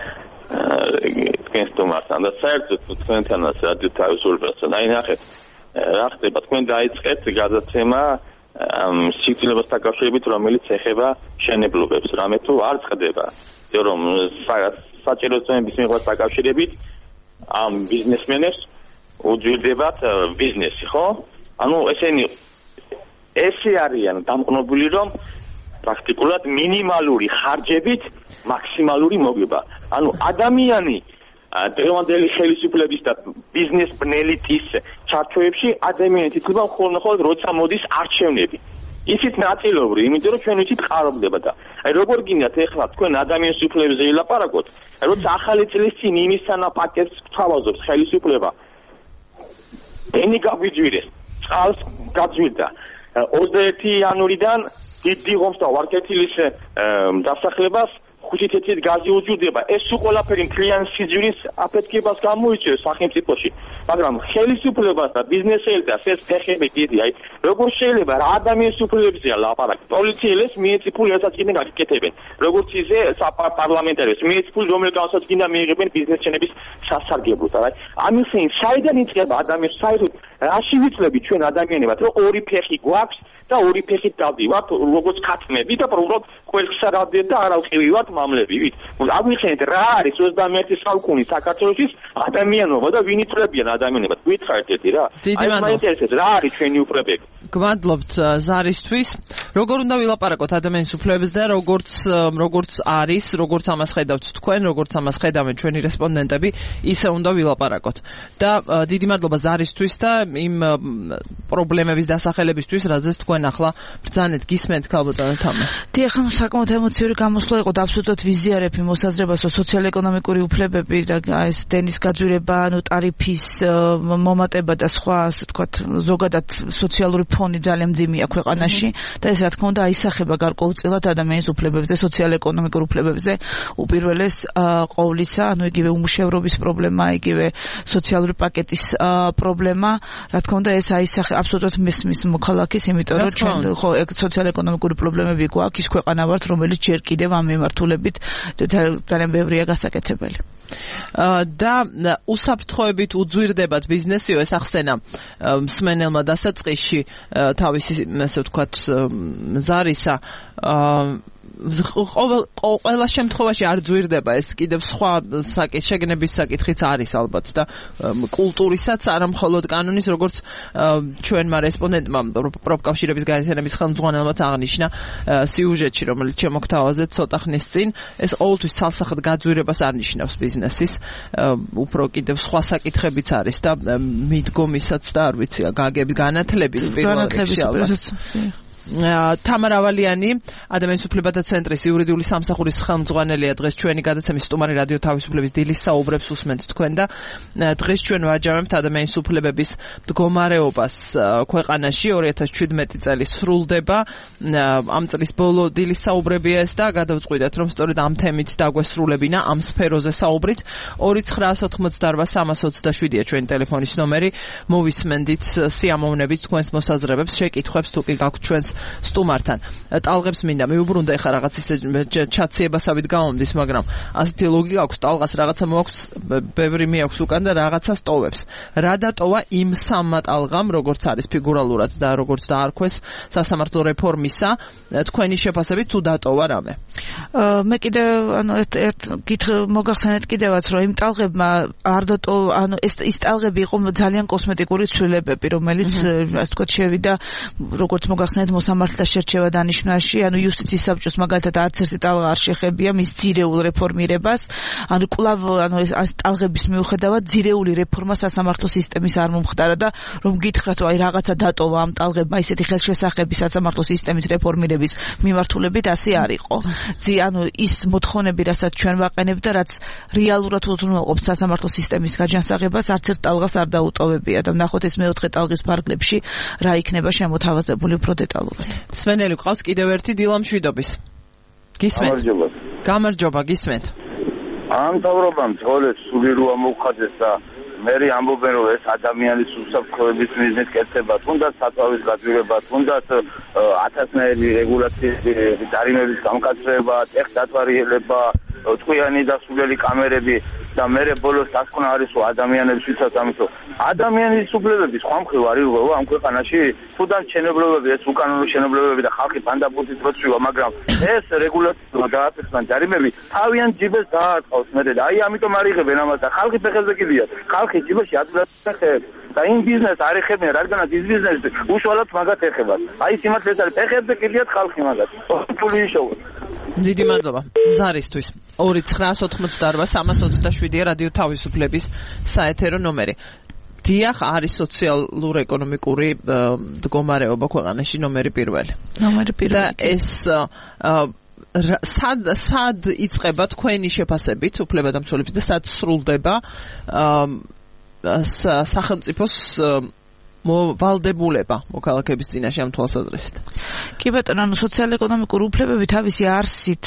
თქვენ სტუმართან და საერთოდ თქვენთანაც რადიო თავისუფლებასთან. აი ნახეთ, რა ხდება, თქვენ დაიწყეთ გადაცემა სიკვდილებას დაკავშირებით, რომელიც ეხება შენებლობებს, რამე თუ არ წყდება. რომ საჭირო წვენების მიღებას დაკავშირებით ამ ბიზნესმენებს უძვირდებათ ბიზნესი, ხო? ანუ ესენი ესე არიან დამყნობილი, რომ პრაქტიკულად მინიმალური ხარჯებით მაქსიმალური მოგება. ანუ ადამიანი დღევანდელი ხელისუფლების და ბიზნეს ბნელიტის ჩარჩოებში ადამიანით ითვლება მხოლოდ როცა მოდის არჩევნები. ისიც ნაწილობრივ, იმიტომ რომ ჩვენ ვიცით ყარობდება და აი როგორ გინდათ ეხლა თქვენ ადამიანის უფლებებზე ილაპარაკოთ, როცა ახალი წლის წინ იმისთანა პაკეტს გვთავაზობს ხელისუფლება. ენი გაგვიძვირეს, წყალს გაძვირდა. ოცდაერთი იანვრიდან დიდი ღომს და ვარკეთილის დასახლებას ხუთი თეთრით გაზი უჯურდება. ეს სულ ყველაფერი მთლიან სიძვირის აფეთქებას გამოიწვევს სახელმწიფოში. მაგრამ ხელისუფლებას და ბიზნეს ელიტას ეს ფეხები დიდი, აი როგორ შეიძლება რა ადამიანის უფლებებზეა ლაპარაკი. პოლიციელებს მიეცი ფული, რასაც კიდე გაკეთებენ. როგორც ისე საპარლამენტარებს მიეცი ფული, რომელთაც კიდე მიიღებენ ბიზნეს ჩენების სასარგებლოდ. აი ამისინ საიდან იწყება ადამიანს საერთოდ რაში ვიცლები ჩვენ ადამიანებად, რომ ორი ფეხი გვაქვს და ორი ფეხით დავდივართ როგორც ქათმები და უბრალოდ ყველგსა დავდივართ და არ ავყივივართ მამლებივით. აღვიხსენეთ რა არის ოცდამეერთე საუკუნის საქართველოს ადამიანობა და ვინ იწლებიან ადამიანებად. გითხარით ერთი რა. აი მაინტერესებს რა არის ჩვენი უფლებები. გვადლობთ ზარისთვის. როგორ უნდა ვილაპარაკოთ ადამიანის უფლებებზე და როგორც როგორც არის, როგორც ამას ხედავთ თქვენ, როგორც ამას ხედავენ ჩვენი რესპონდენტები, ისე უნდა ვილაპარაკოთ. და დიდი მადლობა ზარისთვის და იმ პრობლემების დასახელებისთვის, რაზეც თქვენ ახლა ბრძანეთ. გისმენთ ქალბატონო თამა. დიახ, ანუ საკმაოდ ემოციური გამოსვლა იყო და აბსოლუტურად ვიზიარებ იმ მოსაზრებას, რომ სოციალ-ეკონომიკური უფლებები და ეს დენის გაძვირება, ანუ ტარიფის მომატება და სხვა, ასე ვთქვათ, ზოგადად სოციალური ფონი ძალიან მძიმეა ქვეყანაში და ეს რა თქმა უნდა აისახება გარკვეულწილად ადამიანის უფლებებზე, სოციალ-ეკონომიკურ უფლებებზე, უპირველეს ყოვლისა, ანუ იგივე უმუშევრობის პრობლემა, იგივე სოციალური პაკეტის პრობლემა, რა თქმა უნდა ეს აისახება აბსოლუტურად მესმის მოქალაქის, იმიტომ რომ ჩვენ ხო სოციალ-ეკონომიკური პრობლემები გვაქვს, ის ქვეყანა ვართ, რომელიც ჯერ კიდევ ამ მიმართულებით ძალიან ბევრია გასაკეთებელი. და უსაფრთხოებით უძვირდებათ ბიზნესიო, ეს ახსენა მსმენელმა დასაწყისში თავისი, ასე ვთქვათ, ზარისა ყველა შემთხვევაში არ ძვირდება, ეს კიდევ სხვა საკითხი, შეგნების საკითხიც არის ალბათ და კულტურისაც არა მხოლოდ კანონის, როგორც ჩვენმა რესპონდენტმა პროფკავშირების გაერთიანების ხელმძღვანელმაც აღნიშნა სიუჟეტში, რომელიც შემოგთავაზეთ ცოტა ხნის წინ, ეს ყოველთვის ცალსახად გაძვირებას არ ნიშნავს ბიზნესის, უფრო კიდევ სხვა საკითხებიც არის და მიდგომისაც და არ ვიცი, გაგების განათლების პირველ რიგში ალბათ. თამარ ავალიანი, ადამიანის უფლებათა ცენტრის იურიდიული სამსახურის ხელმძღვანელია, დღეს ჩვენი გადაცემის სტუმარი რადიო თავისუფლების დილის საუბრებს უსმენთ თქვენ და დღეს ჩვენ ვაჯამებთ ადამიანის უფლებების მდგომარეობას ქვეყანაში. ორი ათას შვიდმეტი წელი სრულდება, ამ წლის ბოლო დილის საუბრებია ეს და გადავწყვიტეთ, რომ სწორედ ამ თემით დაგვესრულებინა, ამ სფეროზე საუბრით. ორი ცხრაას ოცდაოთხმოცდაარბა სამას ოცდაშვიდია ჩვენი ტელეფონის ნომერი. მოვისმენდით სიამოვნებით თქვენს მოსაზრებებს, შეკითხვებს თუ კი გაქვთ ჩვენს სტუმართან. ტალღებს მინდა მიუბრუნდა ეხა რაღაც ისე ჩაციებასავით გავამდის, მაგრამ ასეთი ლოგიკა აქვს, ტალღას რაღაცა მოაქვს, ბევრი მიაქვს უკან და რაღაცა სტოვებს. რა დატოვა იმ სამმა ტალღამ, როგორც არის ფიგურალურად და როგორც დაარქვეს სასამართლო რეფორმისა, თქვენი შეფასებით თუ დატოვა რამე? მე კიდე ანუ ერთ გით მოგახსენეთ კიდევაც, რომ იმ ტალღებმა არ დატოვა, ანუ ეს ის ტალღები იყო ძალიან კოსმეტიკური ცვლილებები, რომელიც ასე ვთქვათ შევიდა, როგორც მოგახსენეთ მოსამართლეთა შერჩევა დანიშვნაში, ანუ იუსტიციის საბჭოს მაგალითად არც ერთი ტალღა არ შეხებია მის ძირეულ რეფორმირებას, ანუ კვლავ ანუ ეს ტალღების მიუხედავად ძირეული რეფორმა სასამართლო სისტემის არ მომხდარა და რომ გითხრათ, აი რაღაცა დატოვა ამ ტალღებმა ისეთი ხელშესახები სასამართლო სისტემის რეფორმირების მიმართულებით ასე არ იყო. ძი ანუ ის მოთხოვნები, რასაც ჩვენ ვაყენებთ და რაც რეალურად უზრუნველყოფს სასამართლო სისტემის გაჯანსაღებას, არც ერთ ტალღას არ დაუტოვებია და ნახოთ ეს მეოთხე ტალღის ფარგლებში რა იქნება შემოთავაზებული უფრო დეტალურად. მსმენელი გვყავს კიდევ ერთი დილა მშვიდობის. გისმენთ? გამარჯობა, გისმენთ. ამ თავრობამ ძღოლებს სული როა მოუხადეს და მერი ამბობენ, რომ ეს ადამიანის უსაფრთხოების მიზნით კეთება, თუნდაც სათავის გაძვირება, თუნდაც ათასნაირი რეგულაციები, დარიმების გამკაცრება, ტექდათვალიერება, ტყვიანი და სულელი კამერები და მერე ბოლოს დასკვნა არის, რომ ადამიანების ვისაც ამისო ადამიანის უფლებები სხვა მხრივ არის როგორ ამ ქვეყანაში, თუნდაც შენებლობები, ეს უკანონო შენებლობები და ხალხი ფანდაბუთით როწვივა, მაგრამ ეს რეგულაციები დააფეთქან დარიმები თავიანთ ჯიბეს დააწყავს მერე და აი ამიტომ არ იღებენ ამას და ხალხი ფეხებზე კიდია. ხალხი ჯიბეში ადგილას ხეებს. და იმ ბიზნესს არ ეხებიან, რადგანაც ის ბიზნესი უშუალოდ მაგათ ეხება. აი სიმართლე ეს არის, ფეხებზე კიდიათ ხალხი მაგათ. ფული იშოვა. დიდი მადლობა. ზარისთვის ორი ცხრაას ოცდაოთხ სამას ოცდაშვიდია რადიო თავისუფლების საეთერო ნომერი. დიახ, არის სოციალურ-ეკონომიკური მდგომარეობა ქვეყანაში ნომერი პირველი. ნომერი პირველი. და ეს სად სად იწყება თქვენი შეფასებით უფლებადამცველების და სად სრულდება სახელმწიფოს მოვალდებულება მოქალაქეების წინაშე ამ თვალსაზრისით. კი ბატონო, ანუ სოციალურ-ეკონომიკური უფლებები თავისი არსით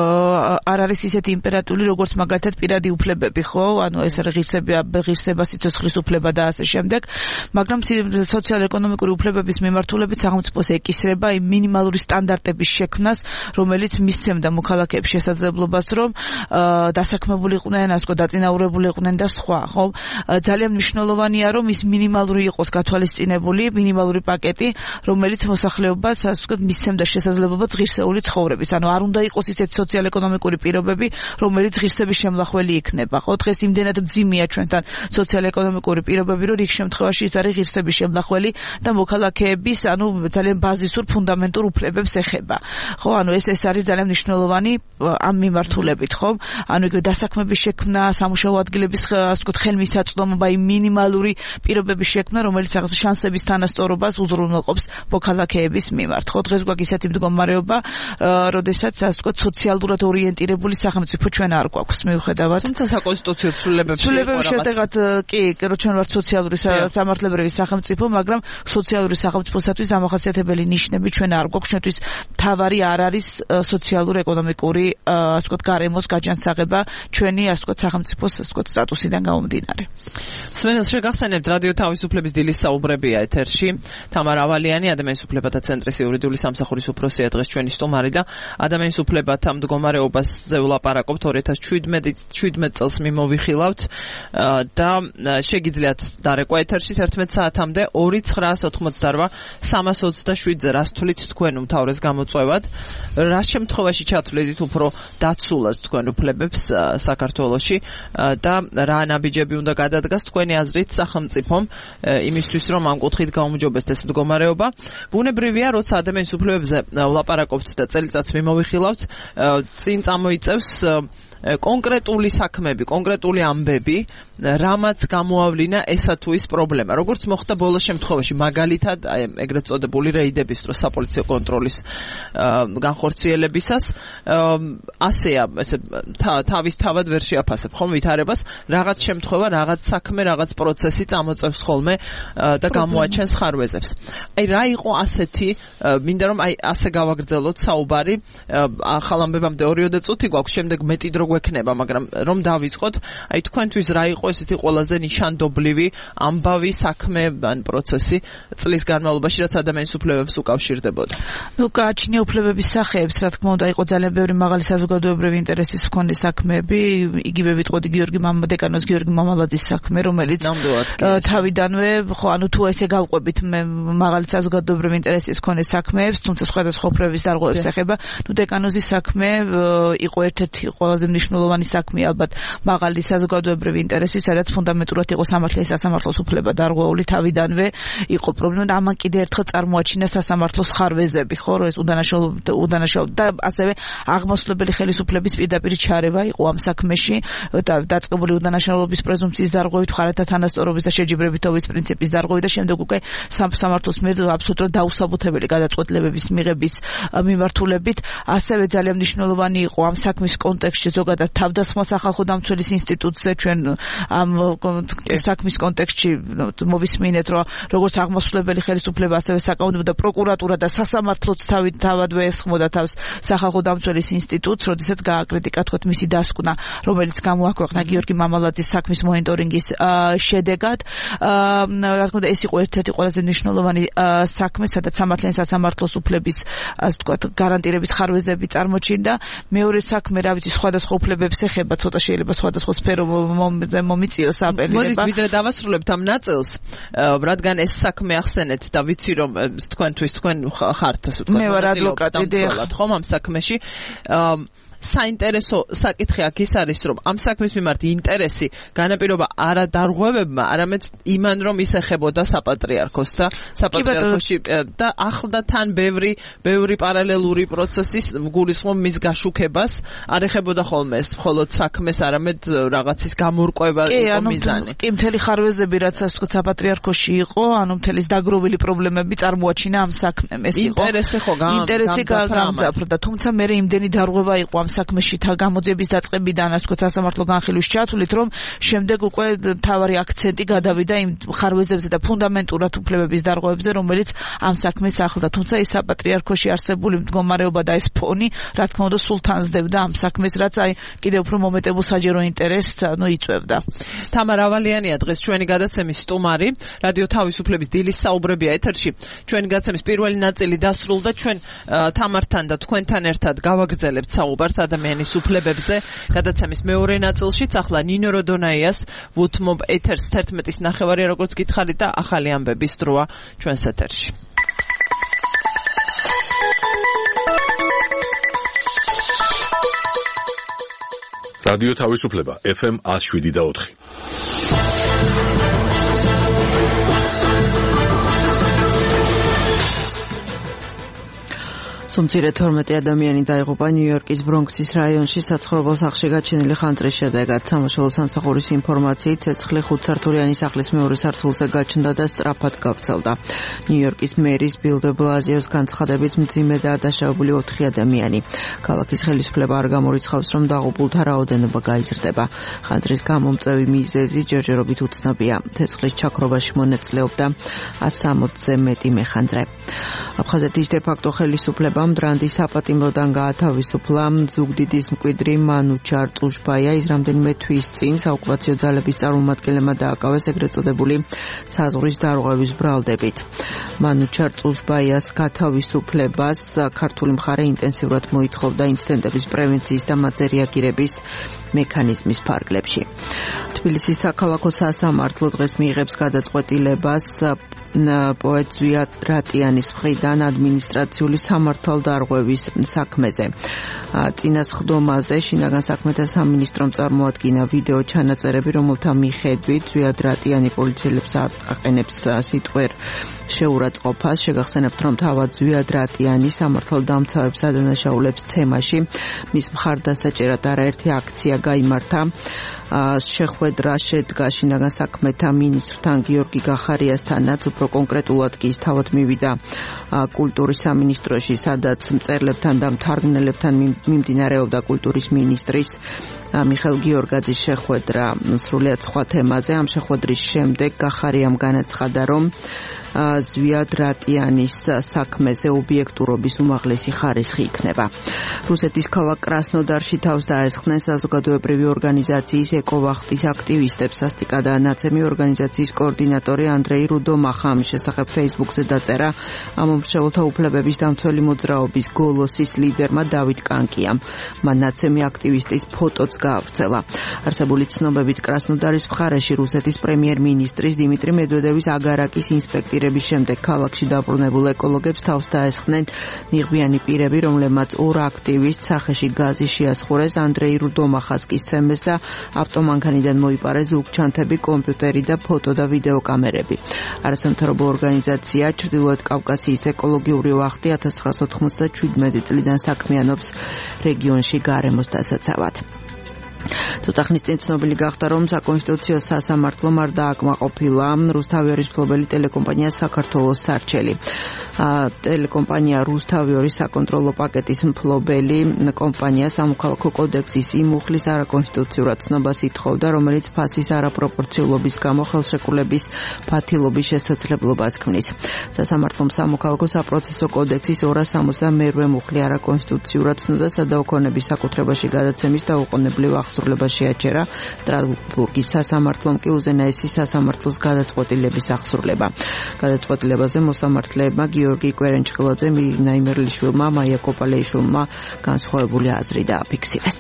არ არის ისეთი იმპერატიული, როგორც მაგალითად პირადი უფლებები, ხო? ანუ ეს ღირსება, ღირსება, სიცოცხლის უფლება და ასე შემდეგ, მაგრამ სოციალურ-ეკონომიკური უფლებების მიმართულებით სახელმწიფოს ეკისრება იმ მინიმალური სტანდარტების შექმნას, რომელიც მისცემდა მოქალაქეებს შესაძლებლობას, რომ დასაქმებულიყვნენ, ასე ვთქვათ, დაწინაურებულიყვნენ და სხვა, ხო? ძალიან მნიშვნელოვანია, რომ ის მინიმალური იყოს გათვალისწინებული წინებული მინიმალური პაკეტი, რომელიც მოსახლეობას, ასე ვთქვათ, მისცემდა შესაძლებლობას ღირსეული ცხოვრების. ანუ არ უნდა იყოს ისეთი სოციალ-ეკონომიკური პირობები, რომელიც ღირსების შემლახველი იქნება. ხო, დღეს იმდენად მძიმეა ჩვენთან სოციალ-ეკონომიკური პირობები, რომ რიგ შემთხვევაში ის არის ღირსების შემლახველი და მოქალაქეების, ანუ ძალიან ბაზისურ ფუნდამენტურ უფლებებს ეხება. ხო, ანუ ეს ეს არის ძალიან მნიშვნელოვანი ამ მიმართულებით, ხო? ანუ იგივე დასაქმების შექმნა, სამუშაო ადგილების, ასე ვთქვათ, ხელმისაწვდომობა, იმ მინიმალური პირობების შექმნა, რომელიც შანსების თანასწორობას უზრუნველყოფს მოქალაქეების მიმართ. ხო, დღეს გვაქვს ისეთი მდგომარეობა, როდესაც ასე ვთქვათ, სოციალურად ორიენტირებული სახელმწიფო ჩვენ არ გვაქვს, მიუხედავად. თუმცა საკონსტიტუციო ცვლილებებში ცვლილებების შედეგად კი, რომ ჩვენ ვართ სოციალური სამართლებრივი სახელმწიფო, მაგრამ სოციალური სახელმწიფოსათვის დამახასიათებელი ნიშნები ჩვენ არ გვაქვს. ჩვენთვის მთავარი არ არის სოციალურ-ეკონომიკური, ასე ვთქვათ, გარემოს გაჯანსაღება ჩვენი, ასე ვთქვათ, სახელმწიფოს, ასე ვთქვათ, სტატუსიდან გამომდინარე. სვენელს შეგახსენებთ რადიო თავისუფლების დილის საუბრებია ეთერში. თამარ ავალიანი, ადამიანის უფლებათა ცენტრის იურიდიული სამსახურის უფროსია დღეს ჩვენი სტუმარი და ადამიანის უფლებათა მდგომარეობაზე ვლაპარაკობთ. ორი ათას შვიდმეტ წელს მიმოვიხილავთ და შეგიძლიათ დარეკვა ეთერში ერთმეტ საათამდე ორი ცხრაას ოცდაოთხ სამას ოცდაშვიდზე რას თვლით თქვენ უმთავრეს გამოწვევად, რა შემთხვევაში ჩათვლით უფრო დაცულად თქვენ უფლებებს საქართველოში და რა ნაბიჯები უნდა გადადგას თქვენი აზრით სახელმწიფომ იმისთვის, რომ ამ კუთხით გაუმჯობესდეს ეს მდგომარეობა. ბუნებრივია, როცა ადამიანის უფლებებზე ვლაპარაკობთ და წელიწადს მიმოვიხილავთ, წინ წამოიწევს კონკრეტული საქმეები, კონკრეტული ამბები, რამაც გამოავლინა ესა თუ ის პრობლემა. როგორც მოხდა ბოლო შემთხვევაში, მაგალითად, ეგრეთ წოდებული რეიდების დროს საპოლიციო კონტროლის განხორციელებისას, ასეა, ესე თავის თავად ვერ შეაფასებ ხომ ვითარებას, რაღაც შემთხვევა, რაღაც საქმე, რაღაც პროცესი წამოწევს ხოლმე და გამოაჩენს ხარვეზებს. აი რა იყო ასეთი, მინდა რომ აი ასე გავაგრძელოთ საუბარი, ახალ ამბებამდე ორიოდე წუთი გვაქვს, შემდეგ მეტი დრო გვექნება, მაგრამ რომ დავიწყოთ, აი თქვენთვის რა იყო ესეთი ყველაზე ნიშანდობლივი ამბავი საქმე ან პროცესი წლის განმავლობაში, რაც ადამიანის უფლებებს უკავშირდებოდა? ნუ გააჩნია უფლებების სახეებს, რა თქმა უნდა, იყო ძალიან ბევრი მაღალი საზოგადოებრივი ინტერესის მქონე საქმეები, იგივე ვიტყოდი გიორგი მამადეკანოს, გიორგი მამალაძის საქმე, რომელიც თავიდანვე, ხო, ანუ თუ ესე გავყვებით მე მაღალი საზოგადოებრივი ინტერესის მქონე საქმეებს, თუმცა სხვადასხვა უფლებების დარღვევებს ეხება, ნუ დეკანოზის საქმე იყო ერთ-ერთი ყველაზე მნიშვნელოვანი საქმე, ალბათ მაღალი საზოგადოებრივი ინტერესი, სადაც ფუნდამენტურად იყო სამართლის სასამართლოს უფლება დარღვეული თავიდანვე იყო პრობლემა და ამან კიდე ერთხელ წარმოაჩინა სასამართლოს ხარვეზები, ხო, რომ ეს უდანაშაულობა უდანაშაულობა და ასევე აღმასრულებელი ხელისუფლების პირდაპირ ჩარევა იყო ამ საქმეში და დაწყებული უდანაშაულობის პრეზუმპციის დარღვევით, მხარეთა თანასწორობის და შეჯიბრებითობის პრინციპის დარღვევით და შემდეგ უკვე სამართლოს მიერ აბსოლუტურად დაუსაბუთებელი გადაწყვეტილებების მიღების მიმართულებით. ასევე ძალიან მნიშვნელოვანი იყო ამ საქმის კონტექსტში ზოგადად თავდასხმა სახალხო დამცველის ინსტიტუტზე ჩვენ ამ საქმის კონტექსტში მოვისმინეთ, რომ როგორც აღმასრულებელი ხელისუფლება, ასევე საკანონმდებლო და პროკურატურა და სასამართლოც თავადვე ესხმოდა თავს სახალხო დამცველის ინსტიტუტს, როდესაც გააკრიტიკა თქოთ მისი დასკვნა, რომელიც გამოაქვეყნა გიორგი მამალაძის საქმის მონიტორინგის შედეგად. რა თქმა უნდა, ეს იყო ერთ-ერთი ყველაზე მნიშვნელოვანი საქმე, სადაც სამართლიან სასამართლოს უფლების, ასე ვთქვათ, გარანტირების ხარვეზები წარმოჩინდა. მეორე საქმე, რა ვიცი, სხვადასხვა უფლებებს ეხება, ცოტა შეიძლება სხვადასხვა სფეროზე მომიწიოს აპელირება. მოდით ვიდრე დავასრულებთ ამ ნაწილს, რადგან ეს საქმე ახსენეთ და ვიცი რომ თქვენთვის თქვენ ხართ, ასე ვთქვათ, მე ვარ ადვოკატი, ხომ ამ საქმეში. საინტერესო საკითხი აქ ის არის, რომ ამ საქმის მიმართ ინტერესი განაპირობა არა დარღვევებმა, არამედ იმან, რომ ის ეხებოდა საპატრიარქოს და საპატრიარქოში და ახლა თან ბევრი ბევრი პარალელური პროცესის გულისხმობ მის გაშუქებას არ ეხებოდა ხოლმე ეს მხოლოდ საქმეს, არამედ რაღაცის გამორკვევა იყო მიზანი. კი, მთელი ხარვეზები, რაც ასე ვთქვათ, საპატრიარქოში იყო, ანუ მთელი დაგროვილი პრობლემები წარმოაჩინა ამ საქმემ. ეს იყო ინტერესი ხო ინტერესი გამძაფრდა, თუმცა მე იმდენი დარღვევა იყო ამ საქმეში თა გამოძიების დაწყებიდან, ასე ვთქვათ, სასამართლო განხილვის ჩათვლით, რომ შემდეგ უკვე თავარი აქცენტი გადავიდა იმ ხარვეზებზე და ფუნდამენტურად უფლებების დარღვევებზე, რომელიც ამ საქმეს ახლდა. თუმცა ის საპატრიარქოში არსებული მდგომარეობა და ეს ფონი, რა თქმა უნდა, სულ თანსდებდა ამ საქმეს, რაც აი კიდევ უფრო მომეტებულ საჯარო ინტერესს ანუ იწვევდა. თამარ ავალიანია დღეს ჩვენი გადაცემის სტუმარი, რადიო თავისუფლების დილის საუბრებია ეთერში. ჩვენი გადაცემის პირველი ნაწილი დასრულდა, ჩვენ თამართან და თქვენთან ერთად გავაგრძელებთ საუბარს ადამიანის უფლებებზე. გადაცემის მეორე ნაწილშიც ახლა ნინო როდონაიას ვუთმობ ეთერს თერთმეტის ნახევარი, როგორც გითხარით და ახალი ამბების დროა ჩვენს ეთერში. რადიო თავისუფლება ეფ ემ one oh seven და four. სუმცირე თორმეტი ადამიანი დაიღუპა ნიუ-იორკის ბრონქსის რაიონში საცხოვრებელ სახლში გაჩენილი ხანძრის შედეგად. სამაშველო სამსახურის ინფორმაციით ცეცხლი ხუთსართულიანი სახლის მეორე სართულზე გაჩნდა და სწრაფად გავრცელდა. ნიუ-იორკის მერის ბილ დე ბლაზიოს განცხადებით მძიმედაა დაშავებული ოთხი ადამიანი. ქალაქის ხელისუფლება არ გამორიცხავს, რომ დაღუპულთა რაოდენობა გაიზრდება. ხანძრის გამომწვევი მიზეზი ჯერჯერობით უცნობია. ცეცხლის ჩაქრობაში მონაწილეობდა one hundred მეტი მეხანძრე. აფხაზეთის დე-ფაქტო ხელისუფლება მდრანდის საპატიმროდან გაათავისუფლა ზუგდიდის მკვიდრი მანუჩარ წუშბაია. ის რამდენიმე თვის წინ საოკუპაციო ძალების წარმომადგენლებმა დააკავეს ეგრეთ წოდებული საზღვრის დარღვევის ბრალდებით. მანუჩარ წუშბაიას გათავისუფლებას ქართული მხარე ინტენსიურად მოითხოვდა ინციდენტების პრევენციის და მათზე რეაგირების მექანიზმის ფარგლებში. თბილისის საქალაქო სასამართლო დღეს მიიღებს გადაწყვეტილებას პოეტ ზვია რატიანის მხრიდან ადმინისტრაციული სამართალდარღვევის საქმეზე. წინასხდომაზე შინაგან საქმეთა სამინისტრომ წარმოადგინა ვიდეო ჩანაწერები, რომელთა მიხედვით ზვია რატიანი პოლიციელებს აყენებს სიტყვერ შეურაცხყოფას. შეგახსენებთ, რომ თავად ზვია რატიანი სამართალდამცავებს ადანაშაულებს ცემაში მის მხარდასაჭერად არაერთი აქცია გაიმართა. შეხვედრა შედგა შინაგან საქმეთა მინისტრთან გიორგი გახარიასთანაც, უფრო კონკრეტულად კი ის თავად მივიდა კულტურის სამინისტროში, სადაც მწერლებთან და მთარგმნელებთან მიმდინარეობდა კულტურის მინისტრის მიხეილ გიორგაძის შეხვედრა სრულიად სხვა თემაზე. ამ შეხვედრის შემდეგ გახარიამ განაცხადა, რომ ზვია რატიანის საქმეზე ობიექტურობის უმაღლესი ხარისხი იქნება. რუსეთის ქალაქ კრასნოდარში თავს დაესხნენ საზოგადოებრივი ორგანიზაციის ეკოვახტის აქტივისტებს. სასტიკა და ნაცემი ორგანიზაციის კოორდინატორი ანდრეი რუდომახა ამის შესახებ ფეისბუქზე დაწერა ამომრჩეველთა უფლებების დამცველი მოძრაობის გოლოსის ლიდერმა დავით კანკიამ. მან ნაცემი აქტივისტის ფოტოც გაავრცელა. არსებული ცნობებით კრასნოდარის მხარეში რუსეთის პრემიერ-მინისტრის დიმიტრი მედვედევის აგარაკის ინსპექტორი შემდეგ ქალაქში დაბრუნებულ ეკოლოგებს თავს დაესხნენ ნიღბიანი პირები, რომლებმაც ორ აქტივისტს სახეში გაზი შეასხურეს. ანდრეი რუდომახას კი სცემეს და ავტომანქანიდან მოიპარეს ზურგჩანთები, კომპიუტერი და ფოტო და ვიდეო კამერები. არასამთავრობო ორგანიზაცია ჩრდილოეთ კავკასიის ეკოლოგიური ვახტი one thousand nine hundred ninety-seven წლიდან საქმიანობს რეგიონში გარემოს დასაცავად. ცოტა ხნის წინ ცნობილი გახდა, რომ საკონსტიტუციო სასამართლომ არ დააკმაყოფილა რუსთავიორის მფლობელი ტელეკომპანია საქართველოს სარჩელი. ტელეკომპანია რუსთავიორის საკონტროლო პაკეტის მფლობელი კომპანია სამოქალაქო კოდექსის იმ მუხლის არაკონსტიტუციურად ცნობას ითხოვდა, რომელიც ფასის არაპროპორციულობის გამო ხელშეკრულების ფათილობის შესაძლებლობას ქმნის. სასამართლომ სამოქალაქო საპროცესო კოდექსის ორას სამოცდამეორვე მუხლი არაკონსტიტუციურად ცნოდა სადაუქონების საკუთრებაში გადაცემის დაუყოვნებლივ აღსრულება შეაჩერა. სტრასბურგის სასამართლომ კი უზენაესი სასამართლოს გადაწყვეტილების აღსრულება. გადაწყვეტილებაზე მოსამართლეებმა გიორგი კვერენჭხილაძე, მილინა იმერლიშვილმა, მაია კოპალეიშვილმა განსხვავებული აზრი დააფიქსირეს.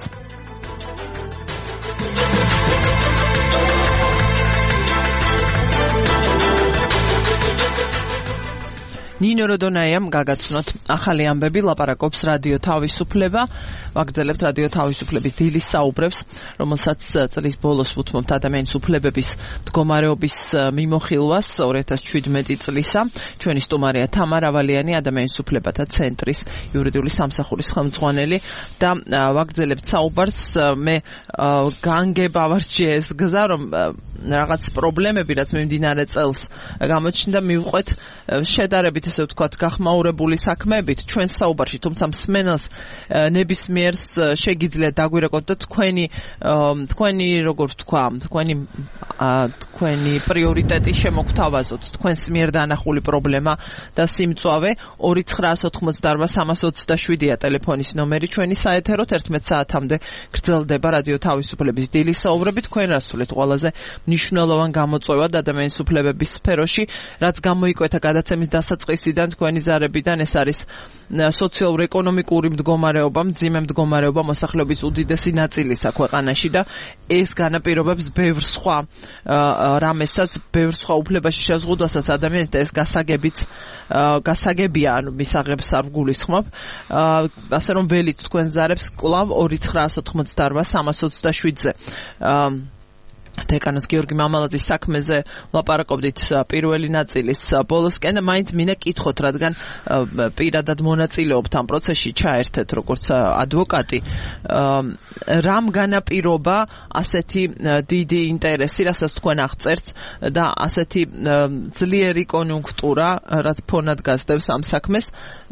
ნინო როდონაიამ გაგაცნოთ ახალი ამბები, ლაპარაკობს რადიო თავისუფლება, ვაგრძელებთ რადიო თავისუფლების დილის საუბრებს, რომელსაც წლის ბოლოს ვუთმობთ ადამიანის უფლებების მდგომარეობის მიმოხილვას ორი ათას შვიდმეტი წლისა. ჩვენი სტუმარია თამარ ავალიანი, ადამიანის უფლებათა ცენტრის იურიდიული სამსახურის ხელმძღვანელი და ვაგრძელებთ საუბარს. მე განგება ვარჩიე ეს გზა, რომ რაღაც პრობლემები, რაც მიმდინარე წელს გამოჩნდა, მივყვეთ შედარებით ესე ვთქვათ, გახმაურებული საქმეებით ჩვენ საუბარში, თუმცა მსმენელს ნებისმიერს შეგიძლია დაგვირეკოთ და თქვენი თქვენი როგორ ვთქვა, თქვენი თქვენი პრიორიტეტი შემოგთავაზოთ, თქვენს მიერ დაანახული პრობლემა და სიმწვავე. ორი ცხრაას ოთხმოცდაარბა სამას ოცდაშვიდია ტელეფონის ნომერი ჩვენი საეთეროთ. ერთმეტ საათამდე გრძელდება რადიო თავისუფლების დილის საუბრები. თქვენ რასულეთ ყველაზე მნიშვნელოვან გამოწვევად ადამიანის უფლებების სფეროში, რაც გამოიკვეთა გადაცემის დასაწყისიდან, თქვენი ზარებიდან, ეს არის სოციალურ-ეკონომიკური მდგომარეობა, მძიმე მდგომარეობა მოსახლეობის უდიდესი ნაწილისა ქვეყანაში და ეს განაპირობებს ბევრ სხვა რამესაც, ბევრ სხვა უფლებაში შეზღუდვასაც ადამიანის და ეს გასაგებიც გასაგებია, ანუ მისაღებს არ გულისხმობ. ასე რომ ველით თქვენ ზარებს კვლავ ორი ცხრაას ოთხმოცდაარბა სამას ოცდაშვიდზე. დეკანოს გიორგი მამალაძის საქმეზე ლაპარაკობდით პირველი ნაწილის ბოლოსკენ. მაინც მინდა კითხოთ, რადგან პირადად მონაწილეობთ ამ პროცესში, ჩაერთეთ როგორც ადვოკატი, რამ განაპირობა ასეთი დიდი ინტერესი, რასაც თქვენ აღწერთ, და ასეთი ძლიერი კონიუნქტურა, რაც ფონად გასდევს ამ საქმეს.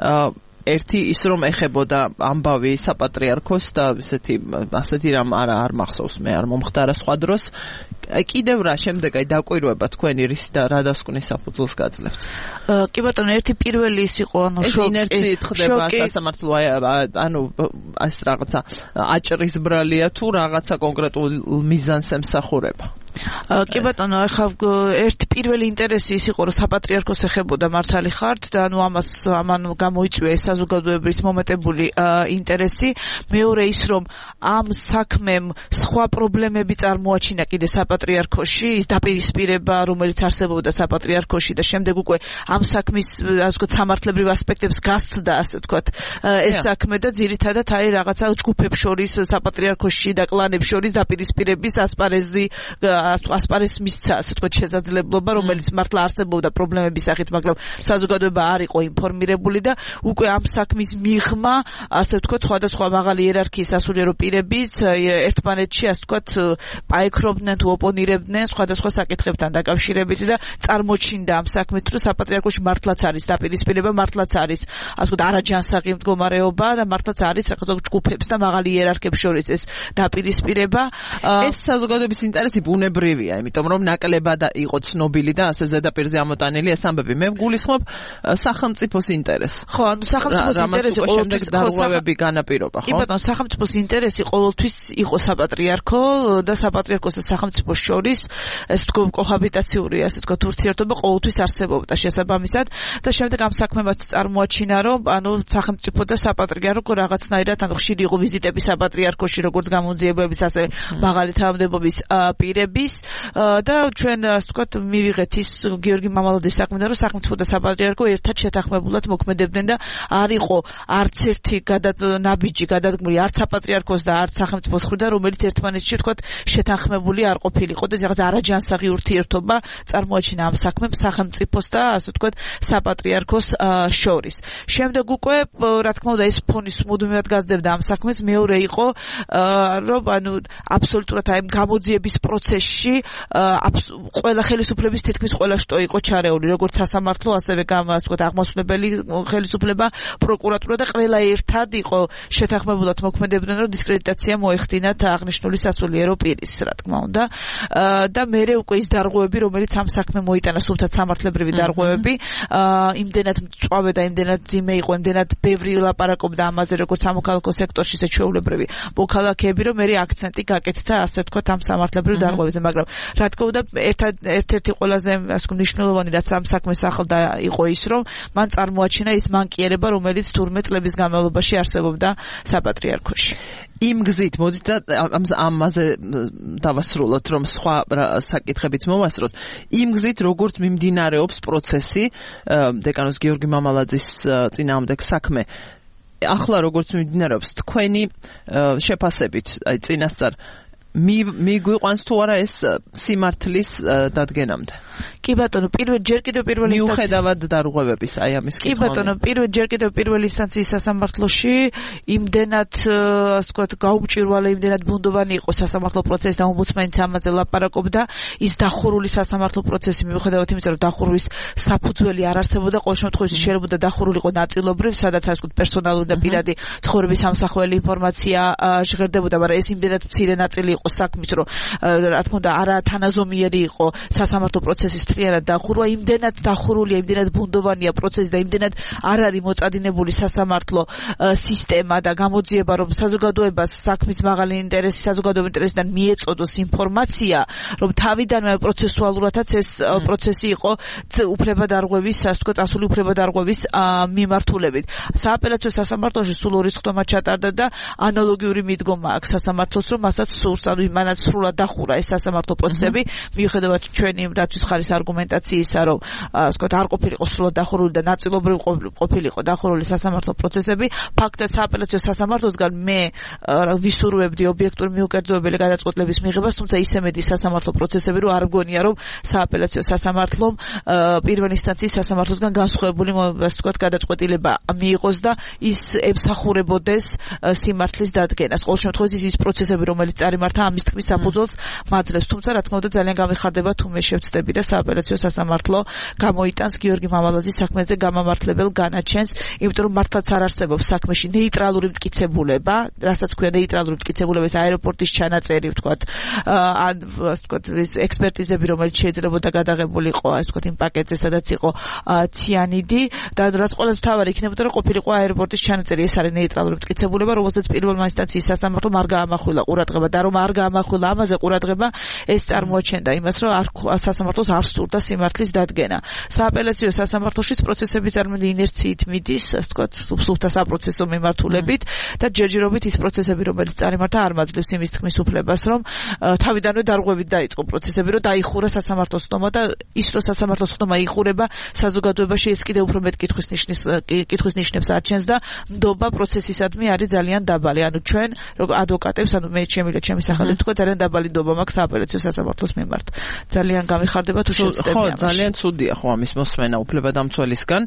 ერთი ის რომ ეხებოდა ამბავი საპატრიარქოს და ესეთი ასეთი რამ არ არ მახსოვს, მე არ მომხდარა სხვა დროს. კიდევ რა შემდეგ აი დაკვირვება თქვენი რის და რა დასკვნის საფუძველს გაძლევთ? კი ბატონო, ერთი პირველი ის იყო, ანუ შოკი. ეს ინერციით ხდება სასამართლო, ანუ ეს რაღაცა აჭრის ბრალია თუ რაღაცა კონკრეტულ მიზანს ემსახურება? კი ბატონო, ახლა ერთი პირველი ინტერესი ის იყო, რომ საპატრიარქოს ეხებოდა მართალი ხართ და ანუ ამას ამან გამოიწვია საზოგადოების მომეტებული ინტერესი. მეორე ის, რომ ამ საქმემ სხვა პრობლემები წარმოაჩინა კიდე საპატრიარქოში, ის დაპირისპირება, რომელიც არსებობდა საპატრიარქოში და შემდეგ უკვე ამ საქმის ასე ვთქვათ სამართლებრივ ასპექტებს გასცდა, ასე ვთქვათ, ეს საქმე და ძირითადად აი რაღაცა ჯგუფებს შორის, საპატრიარქოში და კლანებს შორის დაპირისპირების ასპარეზი ასპარეზს მისცა, ასე ვთქვათ, შესაძლებლობა, რომელიც მართლა არსებობდა პრობლემების სახით, მაგრამ საზოგადოება არ იყო ინფორმირებული და უკვე ამ საქმის მიღმა, ასე ვთქვათ, სხვადასხვა მაღალი იერარქიის სასულიერო პირებიც ერთმანეთში, ასე ვთქვათ, პაექრობდნენ თუ ოპონირებდნენ სხვადასხვა საკითხებთან დაკავშირებით და წარმოჩინდა ამ საქმით, რომ საპატრიარქოში მართლაც არის დაპირისპირება, მართლაც არის, ასე ვთქვათ, არაჯანსაღი მდგომარეობა და მართლაც არის რაღაცა ჯგუფებს და მაღალი იერარქიებს შორის ეს დაპირისპირება. ეს საზოგადოების ინტერესი ბუნებრივია, იმიტომ რომ ნაკლებად იყო ცნობილი და ასე ზედაპირზე ამოტანილი ეს ამბები. მე გულისხმობ სახელმწიფოს ინტერესს. ხო, ანუ სახელმწიფოს ინტერესი ყოველთვის დარღვევები განაპირობა, ხო? კი ბატონო, სახელმწიფოს ინტერესი ყოველთვის იყო საპატრიარქო და საპატრიარქოს და სახელმწიფოს შორის ეს თქო კოჰაბიტაციური, ასე თქო ურთიერთობა ყოველთვის არსებობდა შესაბამისად და შემდეგ ამ საქმემაც წარმოაჩინა, რომ ანუ სახელმწიფო და საპატრიარქო რაღაცნაირად ანუ ხშირი იყო ვიზიტები საპატრიარქოში, როგორც გამოძიებების, ასევე მაღალი თანამდებობის პირების და ჩვენ ასე ვთქვათ მივიღეთ ის გიორგი მამალაძის საქმიდან, რომ სახელმწიფო და საპატრიარქო ერთად შეთანხმებულად მოქმედებდნენ და არ იყო არც ერთი ნაბიჯი გადადგმული არც საპატრიარქოს და არც სახელმწიფოს მხრიდან, რომელიც ერთმანეთში ვთქვათ შეთანხმებული არ ყოფილიყო და რაღაც არაჯანსაღი ურთიერთობა წარმოაჩინა ამ საქმემ სახელმწიფოს და ასე ვთქვათ საპატრიარქოს შორის. შემდეგ უკვე რა თქმა უნდა ეს ფონი მუდმივად გაზრდებდა ამ საქმეს. მეორე იყო რომ ანუ აბსოლუტურად აი გამოძიების პროცესში ყველა ხელისუფლების თითქმის ყველა შტო იყო ჩარეული, როგორც სასამართლო, ასევე ასე ვთქვათ აღმასრულებელი ხელისუფლება, პროკურატურა და ყველა ერთად იყო შეთანხმებულად მოქმედებდნენ, რომ დისკრედიტაცია მოეხდინათ აღნიშნული სასულიერო პირის, რა თქმა უნდა. და მერე უკვე ის დარღვევები, რომელიც ამ საქმე მოიტანა, სულთად სამართლებრივი დარღვევები, იმდენად მწვავე და იმდენად ძიმე იყო, იმდენად ბევრი ლაპარაკობდა ამაზე, როგორც სამოქალაქო სექტორში, ისე ჩვეულებრივი მოქალაქეები, რომ მერე აქცენტი გაკეთდა, ასე ვთქვათ, ამ სამართლებრივ დარღვევებზე. მაგრამ რა თქმა უნდა ერთ-ერთი ყველაზე ასე ვთქვათ მნიშვნელოვანი რაც ამ საქმეს ახლდა იყო ის რომ მან წარმოაჩინა ის მანკიერება რომელიც თურმე წლების განმავლობაში არსებობდა საპატრიარქოში. იმ გზით მოდით და ამაზე დავასრულოთ რომ სხვა საკითხებიც მოვასწროთ. იმ გზით როგორც მიმდინარეობს პროცესი დეკანოს გიორგი მამალაძის წინააღმდეგ საქმე ახლა როგორც მიმდინარეობს თქვენი შეფასებით აი წინასწარ მიგვიყვანს თუ არა ეს სიმართლის დადგენამდე? კი ბატონო, პირველ ჯერ კიდევ პირველი მიუხედავად დარღვევების აი ამის კითხვა. კი ბატონო, პირველ ჯერ კიდევ პირველი ინსტანციის სასამართლოში იმდენად ასე ვთქვათ გაუმჭვირვალე, იმდენად ბუნდოვანი იყო სასამართლო პროცესი და ომბუდსმენიც ამაზე ლაპარაკობდა, ის დახურული სასამართლო პროცესი მიუხედავად იმისა, რომ დახურვის საფუძველი არ არსებობდა, ყოველ შემთხვევაში შეიძლება დახურულიყო ნაწილობრივ, სადაც ასე ვთქვათ პერსონალური და პირადი ცხოვრების ამსახველი ინფორმაცია ჟღერდებოდა, მაგრამ ეს იმდენად მცირე ნაწილი იყო საქმის, რომ რა თქმა უნდა არა თანაზომიერი იყო სასამართლო პროცესის მთლიანად დახურვა, იმდენად დახურულია, იმდენად ბუნდოვანია პროცესი და იმდენად არ არის მოწადინებული სასამართლო სისტემა და გამოძიება, რომ საზოგადოებას საქმის მაღალი ინტერესი, საზოგადოების ინტერესიდან მიეწოდოს ინფორმაცია, რომ თავიდანვე პროცესუალურადაც ეს პროცესი იყო უფლებადარღვევის, ასე ვთქვათ, წასული უფლებადარღვევის მიმართულებით. სააპელაციო სასამართლოში სულ ორი სხდომა ჩატარდა და ანალოგიური მიდგომა აქვს სასამართლოს, რომ მასაც სურს, ანუ იმანაც სრულად დახურა ეს სასამართლო პროცესები, მიუხედავად ჩვენი დაცვის ხარის არგუმენტაციისა, რომ ასე ვთქვათ, არ ყოფილიყო სრულად დახურული და ნაწილობრივ ყოფილიყო დახურული სასამართლო პროცესები, ფაქტად სააპელაციო სასამართლოსგან მე ვისურვებდი ობიექტური მიუკერძოებელი გადაწყვეტილების მიღებას, თუმცა ისე მეტი სასამართლო პროცესები, რომ არ მგონია, რომ სააპელაციო სასამართლომ პირველი ინსტანციის სასამართლოსგან განსხვავებული ასე ვთქვათ გადაწყვეტილება მიიღოს და ის ემსახურებოდეს სიმართლის დადგენას. ყოველ შემთხვევაში ის პროცესები, რომელიც წარიმართა ამის თქმის საფუძველს მაძლევს, თუმცა რა თქმა უნდა ძალიან გამიხარდება თუ მე შევწდები და სააპელაციო სასამართლო გამოიტანს გიორგი მამალაძის საქმეზე გამამართლებელ განაჩენს, იმიტომ რომ მართლაც არ არსებობს საქმეში ნეიტრალური მტკიცებულება, რასაც ქვია ნეიტრალური მტკიცებულება, ეს აეროპორტის ჩანაწერი, ვთქვათ, ან ასე ვთქვათ, ეს ექსპერტიზები, რომელიც შეიძლებოდა გადაღებულიყო, ასე ვთქვათ, იმ პაკეტზე, სადაც იყო ციანიდი და რაც ყველაზე მთავარი იქნებოდა, რომ ყოფილიყო აეროპორტის ჩანაწერი, ეს არის ნეიტრალური მტკიცებულება, რომელსაც პირველმა ინსტანციის სასამართლომ არ გაამახვილა ყურადღება და რომ არ გაამახვილა ამაზე ყურადღება, ეს წარმოაჩენდა იმას, რომ არ სასამართლოს არ სურდა სიმართლის დადგენა. სააპელაციო სასამართლოშიც პროცესები წარმოიდგინე ინერციით მიდის, ასე ვთქვათ, სუფთა საპროცესო მიმართულებით და ჯერჯერობით ის პროცესები, რომელიც წარიმართა, არ მაძლევს იმის თქმის უფლებას, რომ თავიდანვე დარღვევით დაიწყო პროცესები, რომ დაიხურა სასამართლოს ხდომა და ის რომ სასამართლოს ხდომა იხურება, საზოგადოებაში ეს კიდევ უფრო მეტ კითხვის ნიშნის კითხვის ნიშნებს აჩენს და ნდობა პროცესისადმი არის ძალიან დაბალი. ანუ ჩვენ როგორ ადვოკატებს, ანუ მე ჩემი ჩემი სახელით თქვა ძალიან დაბალი ნდობა მაქვს სააპელაციო სასამართლოს მიმართ. ძალიან გამიხარდება თუ შევწდები ამას. ხო, ძალიან ცუდია ხო ამის მოსმენა უფლებადამცველისგან,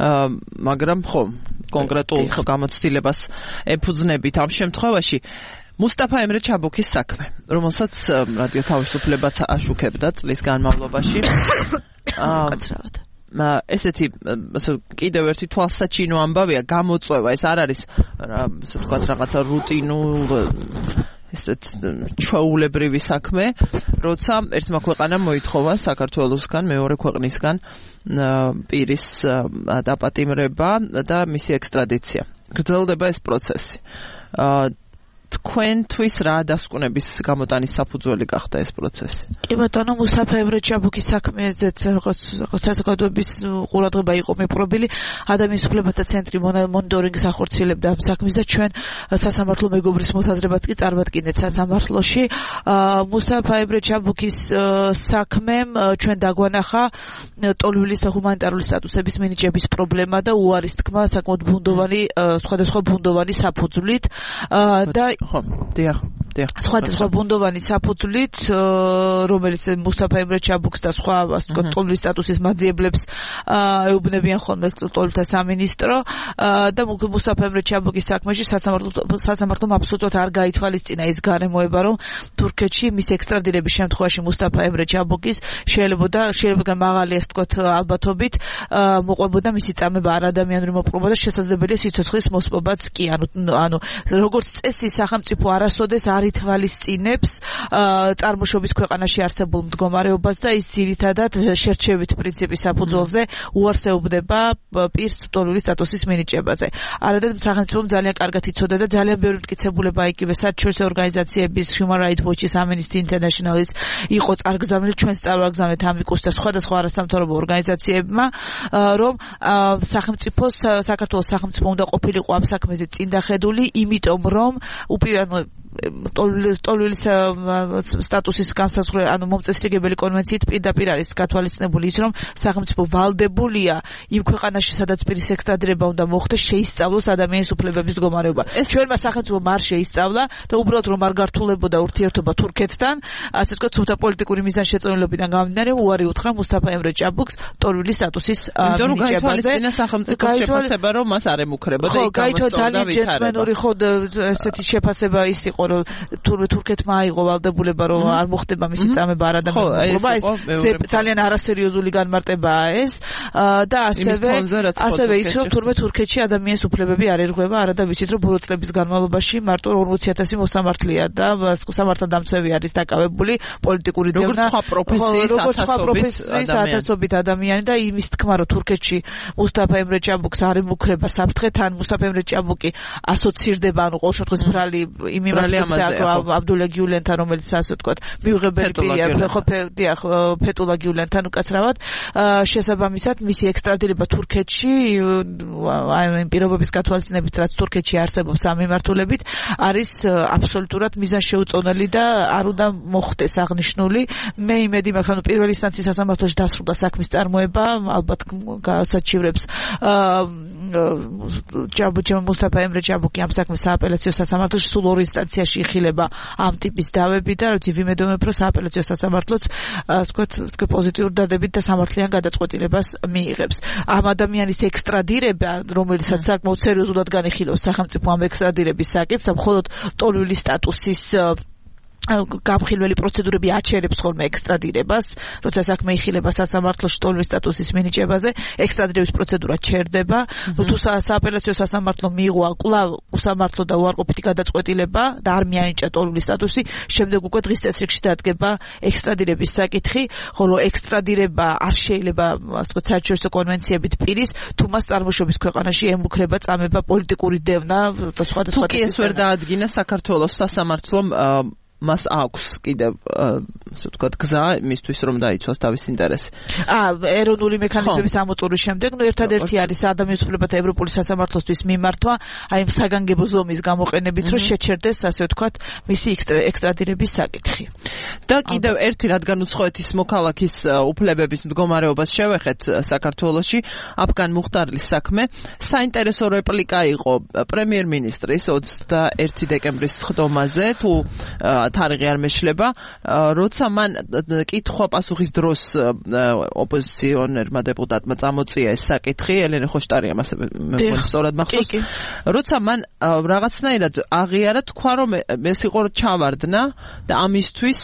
მაგრამ ხო, კონკრეტულ გამოცდილებას ეფუძნებით ამ შემთხვევაში. მუსტაფა ემრე ჩაბუქის საქმე, რომელსაც რადიო თავისუფლებაც აშუქებდა წლის განმავლობაში. კაცრავად. ესეთი კიდევ ერთი თვალსაჩინო ამბავია გამოწვევა, ეს არ არის ასე ვთქვათ რაღაცა რუტინულ ესეთ ჩვეულებრივი საქმე, როცა ერთმა ქვეყანამ მოითხოვა საქართველოსგან, მეორე ქვეყნისგან პირის დაპატიმრება და მისი ექსტრადიცია. გრძელდება ეს პროცესი. თქვენთვის რა დასკვნების გამოტანის საფუძველი გახდა ეს პროცესი? კი ბატონო, მუსტაფა ემრე ჩაბუქის საქმეზეც რაღაც საზოგადოების ყურადღება იყო მიპყრობილი, ადამიანის უფლებათა ცენტრი მონიტორინგს ახორციელებდა ამ საქმეს და ჩვენ სასამართლო მეგობრის მოსაზრებაც კი წარმატკინეთ სასამართლოში. მუსტაფა ემრე ჩაბუქის საქმემ ჩვენ დაგვანახა ტოლვილის ჰუმანიტარული სტატუსების მინიჭების პრობლემა და უარის თქმა საკმაოდ ბუნდოვანი, სხვადასხვა ბუნდოვანი საფუძვლით და ხო, დიახ, დიახ. სხვადასხვა ბუნდოვანი საფუძვლით, რომელიც მუსტაფა ემრე ჩაბუქს და სხვა, ასე ვთქვათ, ტოლვილის სტატუსის მაძიებლებს ეუბნებიან ხოლმე ტოლვილთა სამინისტრო და მუსტაფა ემრე ჩაბუქის საქმეში სასამართლომ აბსოლუტურად არ გაითვალისწინა ის გარემოება, რომ თურქეთში მის ექსტრადირების შემთხვევაში მუსტაფა ემრე ჩაბუქის შეიძლება შეიძლება მაღალი, ასე ვთქვათ, ალბათობით მოყვებოდა მისი წამება არადამიანური მოპყრობა და შესაძლებელია სიცოცხლის მოსპობაც კი, ანუ ანუ როგორც წესი სახელმწიფო არასოდეს არ არ ითვალისწინებს წარმოშობის ქვეყანაში არსებულ მდგომარეობას და ის ძირითადად შერჩევით პრინციპის საფუძველზე უარსებდება პირს ტოლული სტატუსის მინიჭებაზე. არადაც სახელმწიფომ ძალიან კარგად იცოდა და ძალიან ბევრი მტკიცებულება იგივე საერთაშორისო ორგანიზაციების Human Rights Watch-ის, Amnesty International-ის იყო წარგზავნილი, ჩვენს წარვაგზავნეთ ამიკუს და სხვადასხვა არასამთავრობო ორგანიზაციებმა, რომ სახელმწიფოს საქართველოს სახელმწიფო უნდა ყოფილიყო ამ საქმეზე წინდახედული, იმიტომ რომ უპირატესად ტოლული სტატუსის განსაზღვრა, ანუ მომწესრიგებელი კონვენციით პირდაპირ არის გათვალისწინებული ის, რომ სახელმწიფო ვალდებულია იმ ქვეყანაში, სადაც პირის ექსტრადირება უნდა მოხდეს, შეისწავლოს ადამიანის უფლებების მდგომარეობა. ჩვენმა სახელმწიფომ არ შეისწავლა და უბრალოდ რომ არ გართულებოდა ურთიერთობა თურქეთთან, ასე ვთქვათ, სულთა პოლიტიკური მიზანშეწონილობიდან გამომდინარე, უარი უთხრა მუსტაფა ემრე ჭაბუკს ტოლული სტატუსის მინიჭებაზე. სახელმწიფოს შეფასება, რომ მას არ ემუქრება და იქ გამოწვევა ძალიან ჯენტმენური ხო ესეთი შეფასება ის იყო, რომ თურქეთმა აიღო ვალდებულება, რომ არ მოხდება მისი წამება არ ადამიანურობა, ეს ძალიან არასერიოზული განმარტებაა ეს და ასევე ასევე ის, რომ თურმე თურქეთში ადამიანის უფლებები არ ერღვევა, არადა ვიცით, რომ ბოლო წლების განმავლობაში მარტო ორმოცი ათასი მოსამართლეა და სამართალდამცავი არის დაკავებული პოლიტიკური დევნა, როგორც სხვა პროფესიის ათასობით ადამიანი და იმის თქმა, რომ თურქეთში მუსტაფა ემრე ჭაბუკს არ ემუქრება საფრთხეთან, მუსტაფა ემრე ჭაბუკი ასოცირდება, ანუ ყოველ შემთხვევაში ბრალი იმ მიმართულებით აბდულა გიულენთან, რომელიც ასე ვთქვათ, მიუღებელი პირია, ხო დიახ, ფეტულა გიულენთან უკაცრავად, შესაბამისად მისი ექსტრადირება თურქეთში, აი იმ პირობების გათვალისწინებით, რაც თურქეთში არსებობს ამ მიმართულებით, არის აბსოლუტურად მიზანშეუწონელი და არ უნდა მოხდეს აღნიშნული. მე იმედი მაქვს, ანუ პირველი ინსტანციის სასამართლოში დასრულდა საქმის წარმოება, ალბათ გასაჩივრებს ჭაბუჭი მუსტაფა ემრე ჭაბუკი ამ საქმის სააპელაციო სასამართლოში სულ ორ ინსტანციაში იხილება ამ ტიპის დავები და როცა ვიმედოვნებ, რომ სააპელაციო სასამართლოც ასე ვთქვათ, პოზიტიურ დადებით და სამართლიან გადაწყვეტილებას მიიღებს. ამ ადამიანის ექსტრადირება, რომელსაც საკმაოდ სერიოზულად განიხილავს სახელმწიფო ამ ექსტრადირების საკითხს, მხოლოდ ტოლული სტატუსის გამხილველი პროცედურები აჩერებს ხოლმე ექსტრადირებას, როცა საქმე იხილება სასამართლოში ტოლვის სტატუსის მინიჭებაზე, ექსტრადირების პროცედურა ჩერდება, თუ სააპელაციო სასამართლო მიიღო კვლავ უსამართლო და უარყოფითი გადაწყვეტილება და არ მიანიჭა ტოლული სტატუსი, შემდეგ უკვე დღის წესრიგში დადგება ექსტრადირების საკითხი, ხოლო ექსტრადირება არ შეიძლება, ასე ვთქვათ, საერთაშორისო კონვენციებით პირის, თუ მას წარმოშობის ქვეყანაში ემუქრება წამება პოლიტიკური დევნა და სხვადასხვა. თუ კი ეს ვერ დაადგინა საქართველოს სასამართლომ, მას აქვს კიდევ ასე ვთქვათ გზა იმისთვის, რომ დაიცვას თავის ინტერესი. აა ეროვნული მექანიზმების ამოწურვის შემდეგ, ნუ ერთადერთი არის ადამიანის უფლებათა ევროპული სასამართლოსთვის მიმართვა, აი ამ საგანგებო ზომის გამოყენებით, რომ შეჩერდეს, ასე ვთქვათ, მისი ექსტრადირების საკითხი. და კიდევ ერთი, რადგან უცხოეთის მოქალაქის უფლებების მდგომარეობას შევეხეთ საქართველოში, აფგან მუხტარლის საქმე, საინტერესო რეპლიკა იყო პრემიერ-მინისტრის ოცდაერთი დეკემბრის ხდომაზე, თუ თარიღი არ მეშლება, როცა მან კითხვა პასუხის დროს ოპოზიციონერმა დეპუტატმა წამოწია ეს საკითხი, ელენე ხოშტარიამ ასე მეგონი სწორად მახსოვს, როცა მან რაღაცნაირად აღიარა, თქვა, რომ ეს იყო ჩავარდნა და ამისთვის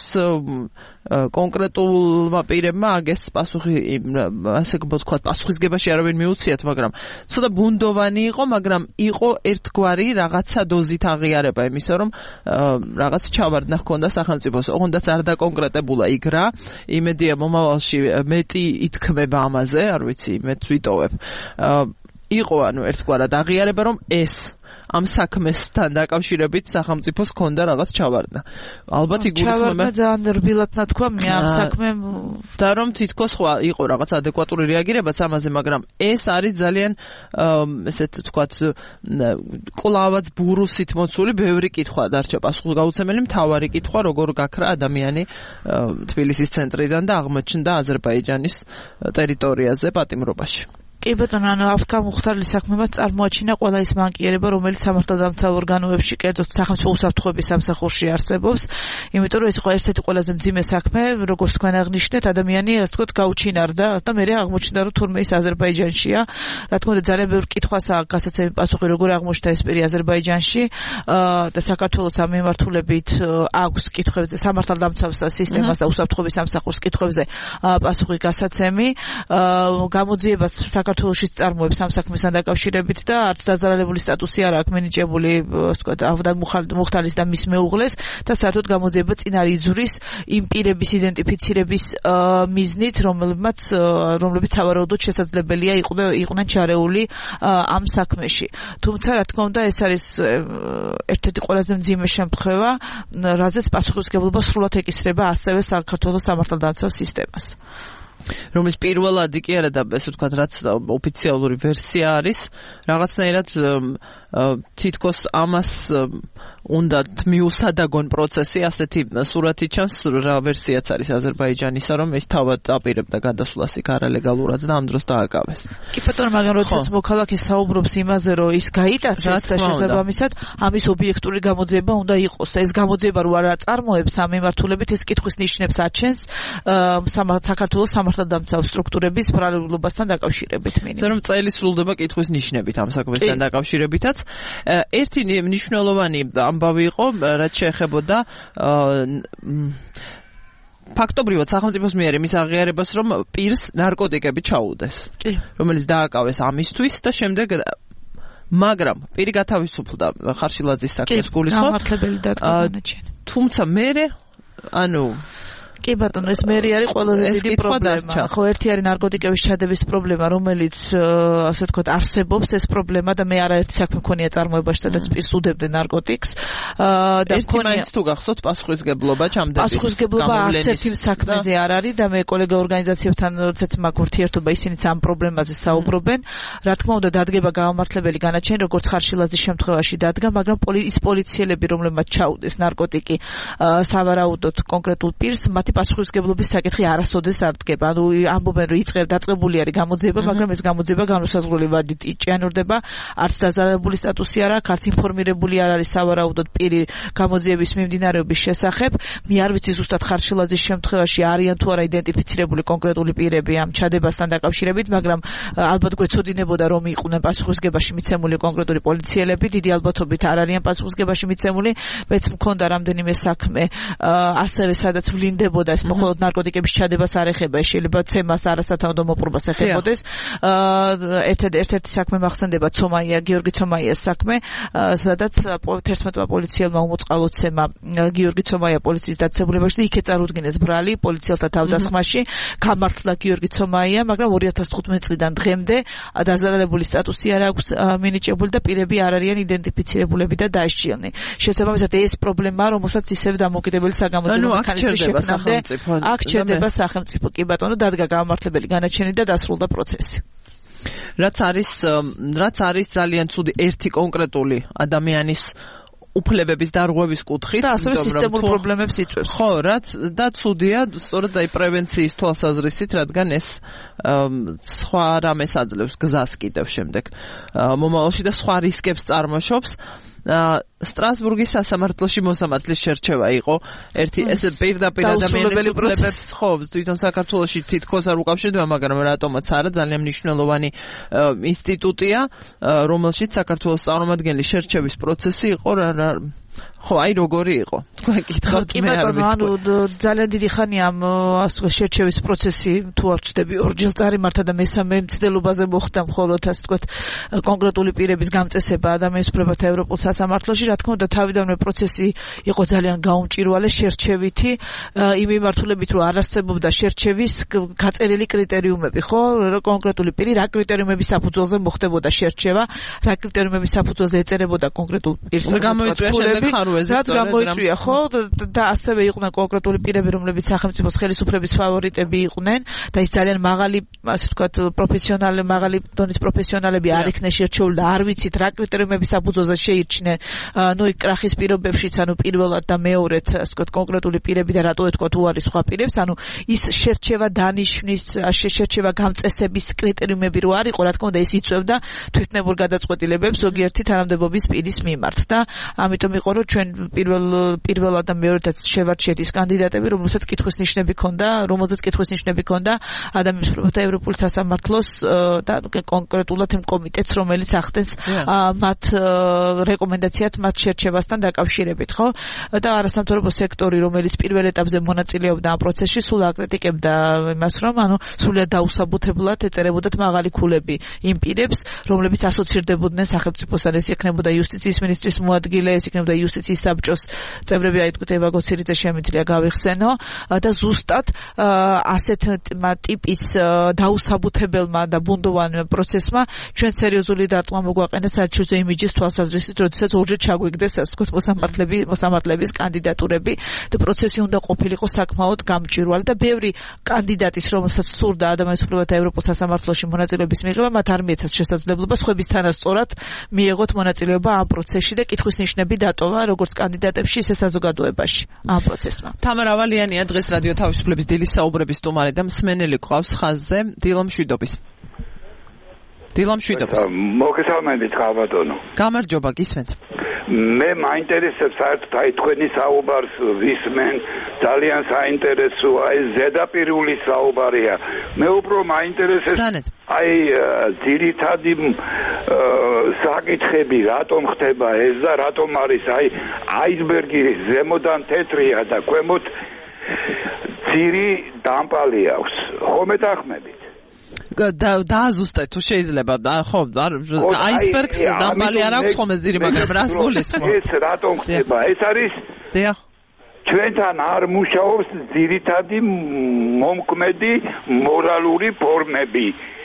კონკრეტულმა პირებმა აგეს პასუხი, ასე ვთქვათ, პასუხისგებაში არავინ მიუციათ, მაგრამ ცოტა ბუნდოვანი იყო, მაგრამ იყო ერთგვარი რაღაცა დოზით აღიარება იმისა, რომ რაღაც ჩავარდნა ჰქონდა სახელმწიფოს, ოღონდაც არ დაკონკრეტებულა იქ რა. იმედია მომავალში მეტი ითქმება ამაზე, არ ვიცი, მეც ვიტოვებ. იყო ანუ ერთგვარად აღიარება, რომ ეს ამ საქმესთან დაკავშირებით სახელმწიფოს ჰქონდა რაღაც ჩავარდნა. ალბათ იგულისხმება. ჩავარდნა ძალიან რბილად ნათქვა მე ამ საქმემ და რომ თითქოს ხო იყო რაღაც ადეკვატური რეაგირებაც ამაზე, მაგრამ ეს არის ძალიან ესეთ ვთქვათ კლავაც ბურუსით მოცული ბევრი კითხვა დარჩა პასუხისგაუცემელი, მთავარი კითხვა, როგორ გაქრა ადამიანი თბილისის ცენტრიდან და აღმოჩნდა აზერბაიჯანის ტერიტორიაზე პატიმრობაში. კი ბატონო, ანუ აფგან მუხტარლის საქმემაც წარმოაჩინა ყველა ის მანკიერება, რომელიც სამართალდამცავ ორგანოებში, კერძოდ სახელმწიფო უსაფრთხოების სამსახურში არსებობს, იმიტომ რომ ეს იყო ერთ-ერთი ყველაზე მძიმე საქმე, როგორც თქვენ აღნიშნეთ, ადამიანი ასე ვთქვათ გაუჩინარდა და მე აღმოჩნდა, რომ თურმე ის აზერბაიჯანშია. რა თქმა უნდა, ძალიან ბევრი კითხვასა გასაცემი პასუხი, როგორ აღმოჩნდა ეს პირი აზერბაიჯანში და საქართველოს ამ მიმართულებით აქვს კითხვებზე, სამართალდამცავ სისტემას და უსაფრთხოების სამსახურს კითხვებზე პასუხი გასაცემი. გამოძიებას საქართველოსიც წარმოებს ამ საქმესთან დაკავშირებით და არც დაზარალებული სტატუსი არ აქვს მინიჭებული, ასე ვთქვათ, ავდარ მუხტალის და მის მეუღლეს და საერთოდ გამოძიება წინარ იძურის იმ პირების იდენტიფიცირების მიზნით, რომლებმაც რომლებიც სავარაუდოდ შესაძლებელია იყვნენ ჩარეული ამ საქმეში. თუმცა რა თქმა უნდა ეს არის ერთ-ერთი ყველაზე მძიმე შემთხვევა, რაზეც პასუხისმგებლობა სრულად ეკისრება ასევე საქართველოს სამართალდამცავ სისტემას. რომლის პირველადი კი არა და ესე ვთქვათ, რაც ოფიციალური ვერსია არის, რაღაცნაირად თითქოს ამას უნდა მიუსადაგონ პროცესი, ასეთი სურათი ჩანს, რა ვერსიაც არის აზერბაიჯანისა, რომ ეს თავად აპირებდა გადასვლას იქ არალეგალურად და ამ დროს დააკავეს. კი ბატონო, მაგრამ როდესაც მოქალაქე საუბრობს იმაზე, რომ ის გაიტაცეს და შესაბამისად ამის ობიექტური გამოძიება უნდა იყოს და ეს გამოძიება რო არა წარმოებს ამ მიმართულებით, ეს კითხვის ნიშნებს აჩენს საქართველოს სამართალდამცავ სტრუქტურების ბრალებლობასთან დაკავშირებით. მინიმუმ. ზოგადად წელი სრულდება კითხვის ნიშნებით ამ საქმესთან დაკავშირებითაც. ერთი მნიშვნელოვანი ამბავი იყო, რაც შეეხებოდა ფაქტობრივად სახელმწიფოს მიერ იმის აღიარებას, რომ პირს ნარკოტიკები ჩაუდეს, რომელიც დააკავეს ამისთვის და შემდეგ მაგრამ პირი გათავისუფლდა ხარშილაძის საქმეს გულისხმობ. თუმცა მერე ანუ კი ბატონო, ეს მერი არის ყველაზე დიდი პრობლემა. ხო, ერთი არის ნარკოტიკების ჩადების პრობლემა, რომელიც ასე ვთქვათ არსებობს ეს პრობლემა და მე არაერთი საქმე მქონია წარმოებაში, სადაც პირს უდებდნენ ნარკოტიკს. და მქონია თუ გახსოვთ პასუხისმგებლობა ჩამდების. პასუხისმგებლობა არც ერთი საქმეზე არ არის და მე კოლეგა ორგანიზაციებთან როდესაც მაქვს ურთიერთობა, ისინიც ამ პრობლემაზე საუბრობენ. რა თქმა უნდა, დადგება გამომართლებელი განაჩენი, როგორც ხარშილაძის შემთხვევაში დადგა, მაგრამ ის პოლიციელები, რომლებმაც ჩაუდეს ნარკოტიკი სავარაუდოდ კონკრეტულ პირს, მათი პასუხისმგებლობის საკითხი არასოდეს არ დგება. ანუ ამბობენ, რომ იწყებ დაწყებული არის გამოძიება, მაგრამ ეს გამოძიება განუსაზღვრელი ვადით იჭიანურდება, არც დაზარალებული სტატუსი არ აქვს, არც ინფორმირებული არ არის სავარაუდოდ პირი გამოძიების მიმდინარეობის შესახებ. მე არ ვიცი ზუსტად ხარშილაძის შემთხვევაში არიან თუ არა იდენტიფიცირებული კონკრეტული პირები ამ ჩადებასთან დაკავშირებით, მაგრამ ალბათ გვეცოდინებოდა, რომ იყვნენ პასუხისმგებაში მიცემული კონკრეტული პოლიციელები, დიდი ალბათობით არ არიან პასუხისმგებაში მიცემული. მეც მქონდა რამდენიმე საქმე, ასევე სადაც ვლინდებოდა და ეს მხოლოდ ნარკოტიკების ჩადებას არ ეხება, შეიძლება ცემას არასათანადო მოპყრობას ეხებოდეს. ერთ-ერთი საქმე მახსენდება ცომაია, გიორგი ცომაიას საქმე, სადაც თერთმეტმა პოლიციელმა უმოწყალოცემა გიორგი ცომაია პოლიციის დაწესებულებაში და იქ წარუდგინეს ბრალი პოლიციელთა თავდასხმაში, გამართლა გიორგი ცომაია, მაგრამ ორი ათას თხუთმეტი წლიდან დღემდე დაზარალებული სტატუსი არ აქვს მინიჭებული და პირები არ არიან იდენტიფიცირებულები და დაიშჩილნი. შესაბამისად ეს პრობლემაა, რომელსაც ისევ დამოუკიდებელი საგამოძიებო მექანიზმი შექმნა. აქ ჩერდება სახელმწიფო, კი ბატონო, დადგა გამართლებელი განაჩენი და დასრულდა პროცესი. რაც არის რაც არის ძალიან ცუდი ერთი კონკრეტული ადამიანის უფლებების დარღვევის კუთხით და ასევე სისტემურ პრობლემებს იწვევს. ხო, რაც და ცუდია, სწორედ აი პრევენციის თვალსაზრისით, რადგან ეს სხვა რამეს აძლევს გზას კიდევ შემდეგ მომავალში და სხვა რისკებს წარმოშობს. სტრასბურგის სასამართლოში მოსამართლის შერჩევა იყო ერთი ეს პირდაპირ ადამიანის უფლებებს, ხო, თვითონ საქართველოში თითქოს არ უკავშირდება, მაგრამ რატომაც არა, ძალიან მნიშვნელოვანი ინსტიტუტია, რომელშიც საქართველოს წარმომადგენლის შერჩევის პროცესი იყო. ხო, აი როგორი იყო. თქვენ კითხავთ, მე არ ვიცი. ანუ ძალიან დიდი ხანია ამ ასე შერჩევის პროცესი, თუ არ ვწდები, ორჯერ წარიმართა და მესამე მცდელობაზე მოხდა მხოლოდ ასე ვთქვათ კონკრეტული პირების გამწესება ადამიანის უფლებათა ევროპულ სასამართლოში. რა თქმა უნდა, თავიდანვე პროცესი იყო ძალიან გაუმჭირვალე შერჩევითი, იმ მიმართულებით, რომ არ არსებობდა შერჩევის გაწერილი კრიტერიუმები, ხო? კონკრეტული პირი რა კრიტერიუმების საფუძველზე მოხდებოდა შერჩევა, რა კრიტერიუმების საფუძველზე ეწერებოდა კონკრეტულ პირს. რაც გამოიწვია, ხო, და ასევე იყვნენ კონკრეტული პირები, რომლებიც სახელმწიფოს ხელისუფლების ფავორიტები იყვნენ და ის ძალიან მაღალი, ასე ვთქვათ, პროფესიონალი, მაღალი დონის პროფესიონალები არ იქნენ შერჩეული და არ ვიცით რა კრიტერიუმების საფუძველზე შეირჩნენ. ნუ იქ კრახის პირობებშიც, ანუ პირველად და მეორედ, ასე ვთქვათ, კონკრეტული პირები და რატო ეთქვა თუ არის სხვა პირებს, ანუ ის შერჩევა დანიშნის, შერჩევა გამწესების კრიტერიუმები რო არ იყო, რა თქმა უნდა, ეს იწვევდა თვითნებურ გადაწყვეტილებებს ზოგიერთი თანამდებობის პირის მიმართ და ამიტომ იყო იყო რომ ჩვენ პირველ პირველად და მეორედაც შევარჩიეთ ის კანდიდატები, რომელსაც კითხვის ნიშნები ჰქონდა, რომელზეც კითხვის ნიშნები ჰქონდა ადამიანის უფლებათა ევროპული სასამართლოს და კონკრეტულად იმ კომიტეტს, რომელიც ახდენს მათ რეკომენდაციათ მათ შერჩევასთან დაკავშირებით, ხო? და არასამთავრობო სექტორი, რომელიც პირველ ეტაპზე მონაწილეობდა ამ პროცესში, სულ აკრიტიკებდა იმას, რომ ანუ სულიად დაუსაბუთებლად ეწერებოდათ მაღალი ქულები იმ პირებს, რომლებიც ასოცირდებოდნენ სახელმწიფოსთან, ეს იქნებოდა იუსტიციის მინისტრის მოადგილე, ეს იქნებოდა იუსტიციის საბჭოს წევრები, აი თქვით ევა გოცირიძე შემიძლია გავიხსენო და ზუსტად ასეთ ტიპის დაუსაბუთებელმა და ბუნდოვან პროცესმა ჩვენ სერიოზული დარტყმა მოგვაყენა საარჩევნო იმიჯის თვალსაზრისით, როდესაც ორჯერ ჩაგვიგდეს ასე ვთქვათ მოსამართლები, მოსამართლების კანდიდატურები და პროცესი უნდა ყოფილიყო საკმაოდ გამჭვირვალე და ბევრი კანდიდატის, რომელსაც სურდა ადამიანის უფლებათა ევროპულ სასამართლოში მონაწილეობის მიღება, მათ არ მიეცათ შესაძლებლობა სხვებისთანავე მიიღოთ მონაწილეობა ამ პროცესში და კითხვის ნიშნები დატოვა როგორც კანდიდატებში, ისე საზოგადოებაში ამ პროცესმა. თამარ ავალიანია დღეს რადიო თავისუფლების დილის საუბრების სტუმარი და მსმენელი ყავს ხაზზე. დილო მშვიდობის. დილო მშვიდობის. მოგესალმებით, ხალბატონო. გამარჯობა, გისმენთ. მე მაინტერესებს საერთოდ აი თქვენი საუბარს ვისმენ, ძალიან საინტერესოა, ეს ზედაპირული საუბარია. მე უფრო მაინტერესებს აი ძირითადი საკითხები, რატომ ხდება ეს და რატომ არის აი აისბერგი ზემოდან თეთრია და ქვემოთ ძირი დამპალი აქვს. ხომ ეთანხმებით? და დააზუსტეთ თუ შეიძლება და ხო აისბერგს დამბალი არ აქვს ხოლმე ძირი, მაგრამ რას გულისხმობ? ეს რატომ ხდება? ეს არის დიახ ჩვენთან არ მუშაობს ძირითადი მომქმედი მორალური ფორმები.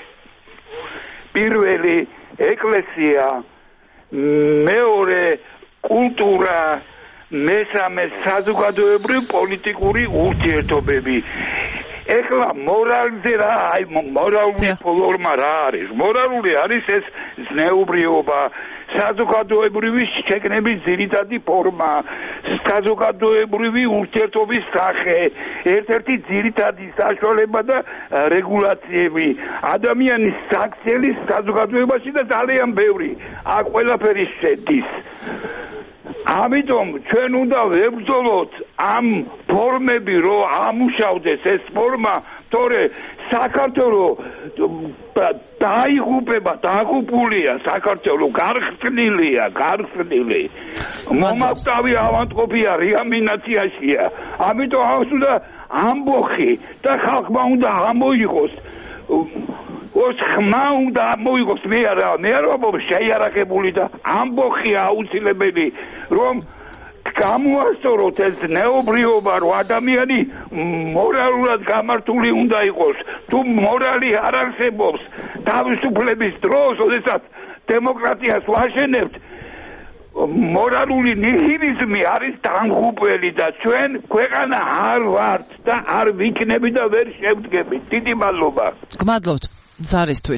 პირველი ეკლესია, მეორე კულტურა, მესამე საზოგადოებრივი პოლიტიკური ურთიერთობები. ეხლა მორალზე რა, აი მორალური ფორმა რა არის? მორალური არის ეს ზნეუბრიობა, საზოგადოებრივი შექმნების ძირითადი ფორმა, საზოგადოებრივი ურთიერთობის სახე, ერთ-ერთი ძირითადი საშუალება და რეგულაციები. ადამიანის საქციელი საზოგადოებაში და ძალიან ბევრი. აქ ყველაფერი შედის. ამიტომ ჩვენ უნდა ვებრძოლოთ ამ ფორმები, რომ ამუშავდეს ეს ფორმა, თორე საქართველო დაიღუპება, დაღუპულია, საქართველო გარხსნილია, გარხსნილი. მომავტავი ავადმყოფია, რეანიმაციაშია. ამიტომ ამას უნდა ამბოხი და ხალხმა უნდა ამოიღოს. os ხმა უნდა მოიგოს მე არა მე არ ვამბობ შეიარაღებული და ამბოხია აუცილებელი რომ გამოასწოროთ ეს ნეობრიობა რომ ადამიანი მორალურად გამართული უნდა იყოს თუ მორალი არ არსებობს თავისუფლების დროს როდესაც დემოკრატიას ვაშენებთ მორალური ნიჰილიზმი არის დამღუპველი და ჩვენ ქვეყანა არ ვართ და არ ვიქნები და ვერ შევდგებით დიდი მადლობა გმადლობთ ზარისთვის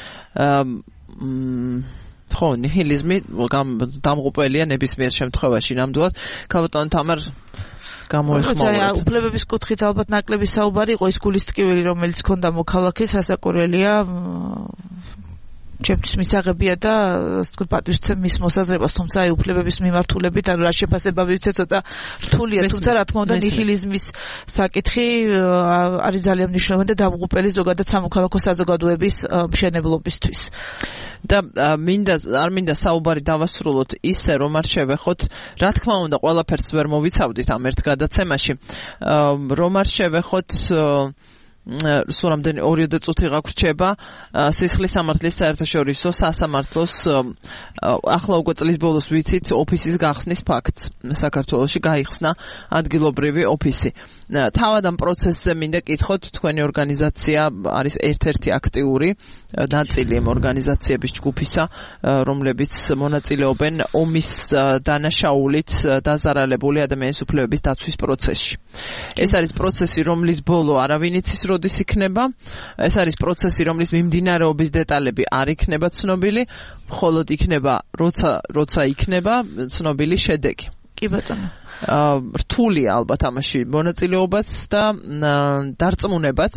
ხო ნიჰილიზმი დამღუპველია ნებისმიერ შემთხვევაში ნამდვილად ქალბატონ თამარ გამოეხმაურეთ უფლებების კუთხით ალბათ ნაკლები საუბარი იყო ის გულისტკივილი რომელიც ქონდა მოქალაქეს ასაკურელია ჩემთვის მისაღებია და ასე ვთქვათ პატივცემ მის მოსაზრებას თუმცა აი უფლებების მიმართულებით ანუ რა შეფასება ვიცე ცოტა რთულია თუმცა რა თქმა უნდა ნიჰილიზმის საკითხი არის ძალიან მნიშვნელოვანი და დამღუპელი ზოგადად სამოქალაქო საზოგადოების მშენებლობისთვის და მინდა არ მინდა საუბარი დავასრულოთ ისე რომ არ შევეხოთ რა თქმა უნდა ყველაფერს ვერ მოვიცავდით ამ ერთ გადაცემაში რომ არ შევეხოთ სულ რამდენი ორიოდე წუთი გაგვრჩება სისხლის სამართლის საერთაშორისო სასამართლოს ახლა უკვე წლის ბოლოს ვიცით ოფისის გახსნის ფაქტს საქართველოში გაიხსნა ადგილობრივი ოფისი თავად ამ პროცესზე მინდა კითხოთ თქვენი ორგანიზაცია არის ერთ-ერთი აქტიური ნაწილი ამ ორგანიზაციების ჯგუფისა რომლებიც მონაწილეობენ ომის დანაშაულით დაზარალებული ადამიანის უფლებების დაცვის პროცესში ეს არის პროცესი რომლის ბოლო არავინ იცის როდის იქნება ეს არის პროცესი რომლის მიმდინარეობის დეტალები არ იქნება ცნობილი მხოლოდ იქნება როცა როცა იქნება ცნობილი შედეგი კი ბატონო რთულია ალბათ ამაში მონაწილეობაც და დარწმუნებაც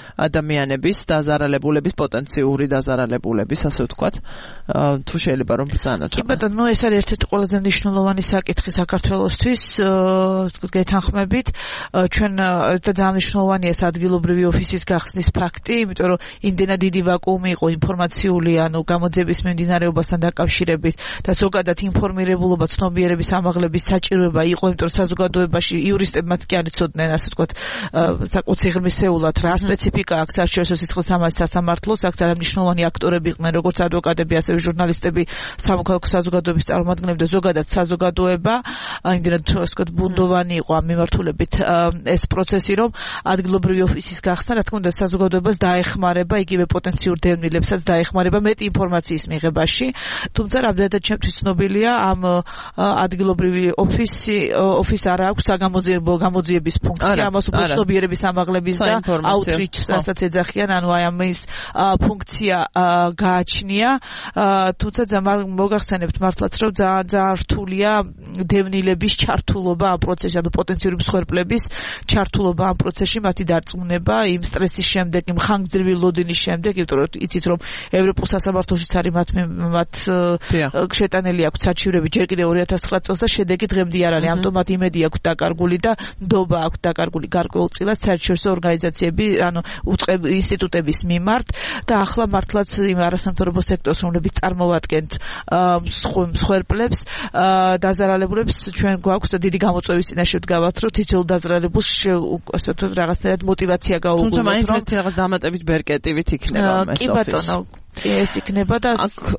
ადამიანების დაზარალებულების პოტენციური დაზარალებულების, ასე ვთქვათ, თუ შეიძლება რომ ბრძანოთ. კი ბატონო, ეს არის ერთ-ერთი ყველაზე მნიშვნელოვანი საკითხი საქართველოსთვის, გეთანხმებით. ჩვენ და ძალიან მნიშვნელოვანია ეს ადგილობრივი ოფისის გახსნის ფაქტი, იმიტომ რომ იმდენად დიდი ვაკუუმი იყო ინფორმაციული, ანუ გამოძიების მიმდინარეობასთან დაკავშირებით და ზოგადად ინფორმირებულობა, ცნობიერების ამაღლების საჭიროება იყო, იმიტომ რომ საზოგადოებაში იურისტებმაც კი არ იცოდნენ, ასე ვთქვათ, საკუთი ღირმისეულად რა სპეციფიკა აქვს საარჩევნო სისხლის სამართლის სასამართლოს, აქ ძალიან მნიშვნელოვანი აქტორები იყვნენ, როგორც ადვოკატები, ასევე ჟურნალისტები, სამოქალაქო საზოგადოების წარმომადგენლები და ზოგადად საზოგადოება, იმდენად ასე ვთქვათ, ბუნდოვანი იყო ამ მიმართულებით ეს პროცესი, რომ ადგილობრივი ოფისის გახსნა, რა თქმა უნდა, საზოგადოებას დაეხმარება, იგივე პოტენციურ დევნილებსაც დაეხმარება მეტი ინფორმაციის მიღებაში, თუმცა რამდენადაც ჩემთვის ცნობილია, ამ ადგილობრივი ოფისი ოფის არ აქვს საგამოძიებო გამოძიების ფუნქცია, ამას უფრო ცნობიერების ამაღლების და outreach-ს რასაც ეძახიან, ანუ აი ამის ფუნქცია გააჩნია, თუმცა მოგახსენებთ მართლაც, რომ ძალიან ძალიან რთულია დევნილების ჩართულობა ამ პროცესში, ანუ პოტენციური მსხვერპლების ჩართულობა ამ პროცესში, მათი დარწმუნება იმ სტრესის შემდეგ, იმ ხანგრძლივი ლოდინის შემდეგ, იმიტომ რომ იცით რომ ევროპულ სასამართლოშიც არის მათ მათ შეტანილი აქვს საჩივრები ჯერ კიდევ ორი ათას ცხრა წელს და შედეგი დღემდე არ არის, ამიტომ მათ იმედი აქვს დაკარგული და ნდობა აქვს დაკარგული გარკვეულწილად საერთაშორისო ორგანიზაციები, ანუ უწყებ ინსტიტუტების მიმართ და ახლა მართლაც იმ არასამთავრობო სექტორს, რომლებიც წარმოვადგენთ მსხვერპლებს, დაზარალებულებს, ჩვენ გვაქვს და დიდი გამოწვევის წინაშე ვდგავართ, რომ თითოეულ დაზარალებულს ასე ვთქვათ რაღაცნაირად мотиваცია გაუგულოთ, თუმცა მაინც ერთი რაღაც დამატებით ბერკეტივით იქნება ეს ოფისი. კი ბატონო, ეს იქნება და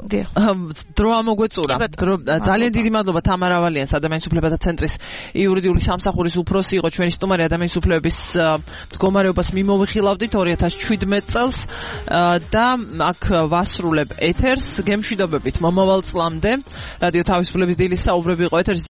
დრო ამოგვეწურა. ძალიან დიდი მადლობა თამარა ვალიანს, ადამიანის უფლებათა ცენტრის იურიდიული სამსახურის უფროსი იყო ჩვენი სტუმარი, ადამიანის უფლებების მდგომარეობას მიმოვიხილავდით ორი ათას შვიდმეტ წელს და აქ ვასრულებ ეთერს, გემშვიდობებით მომავალ წლამდე. რადიო თავისუფლების დილის საუბრები იყო ეთერში.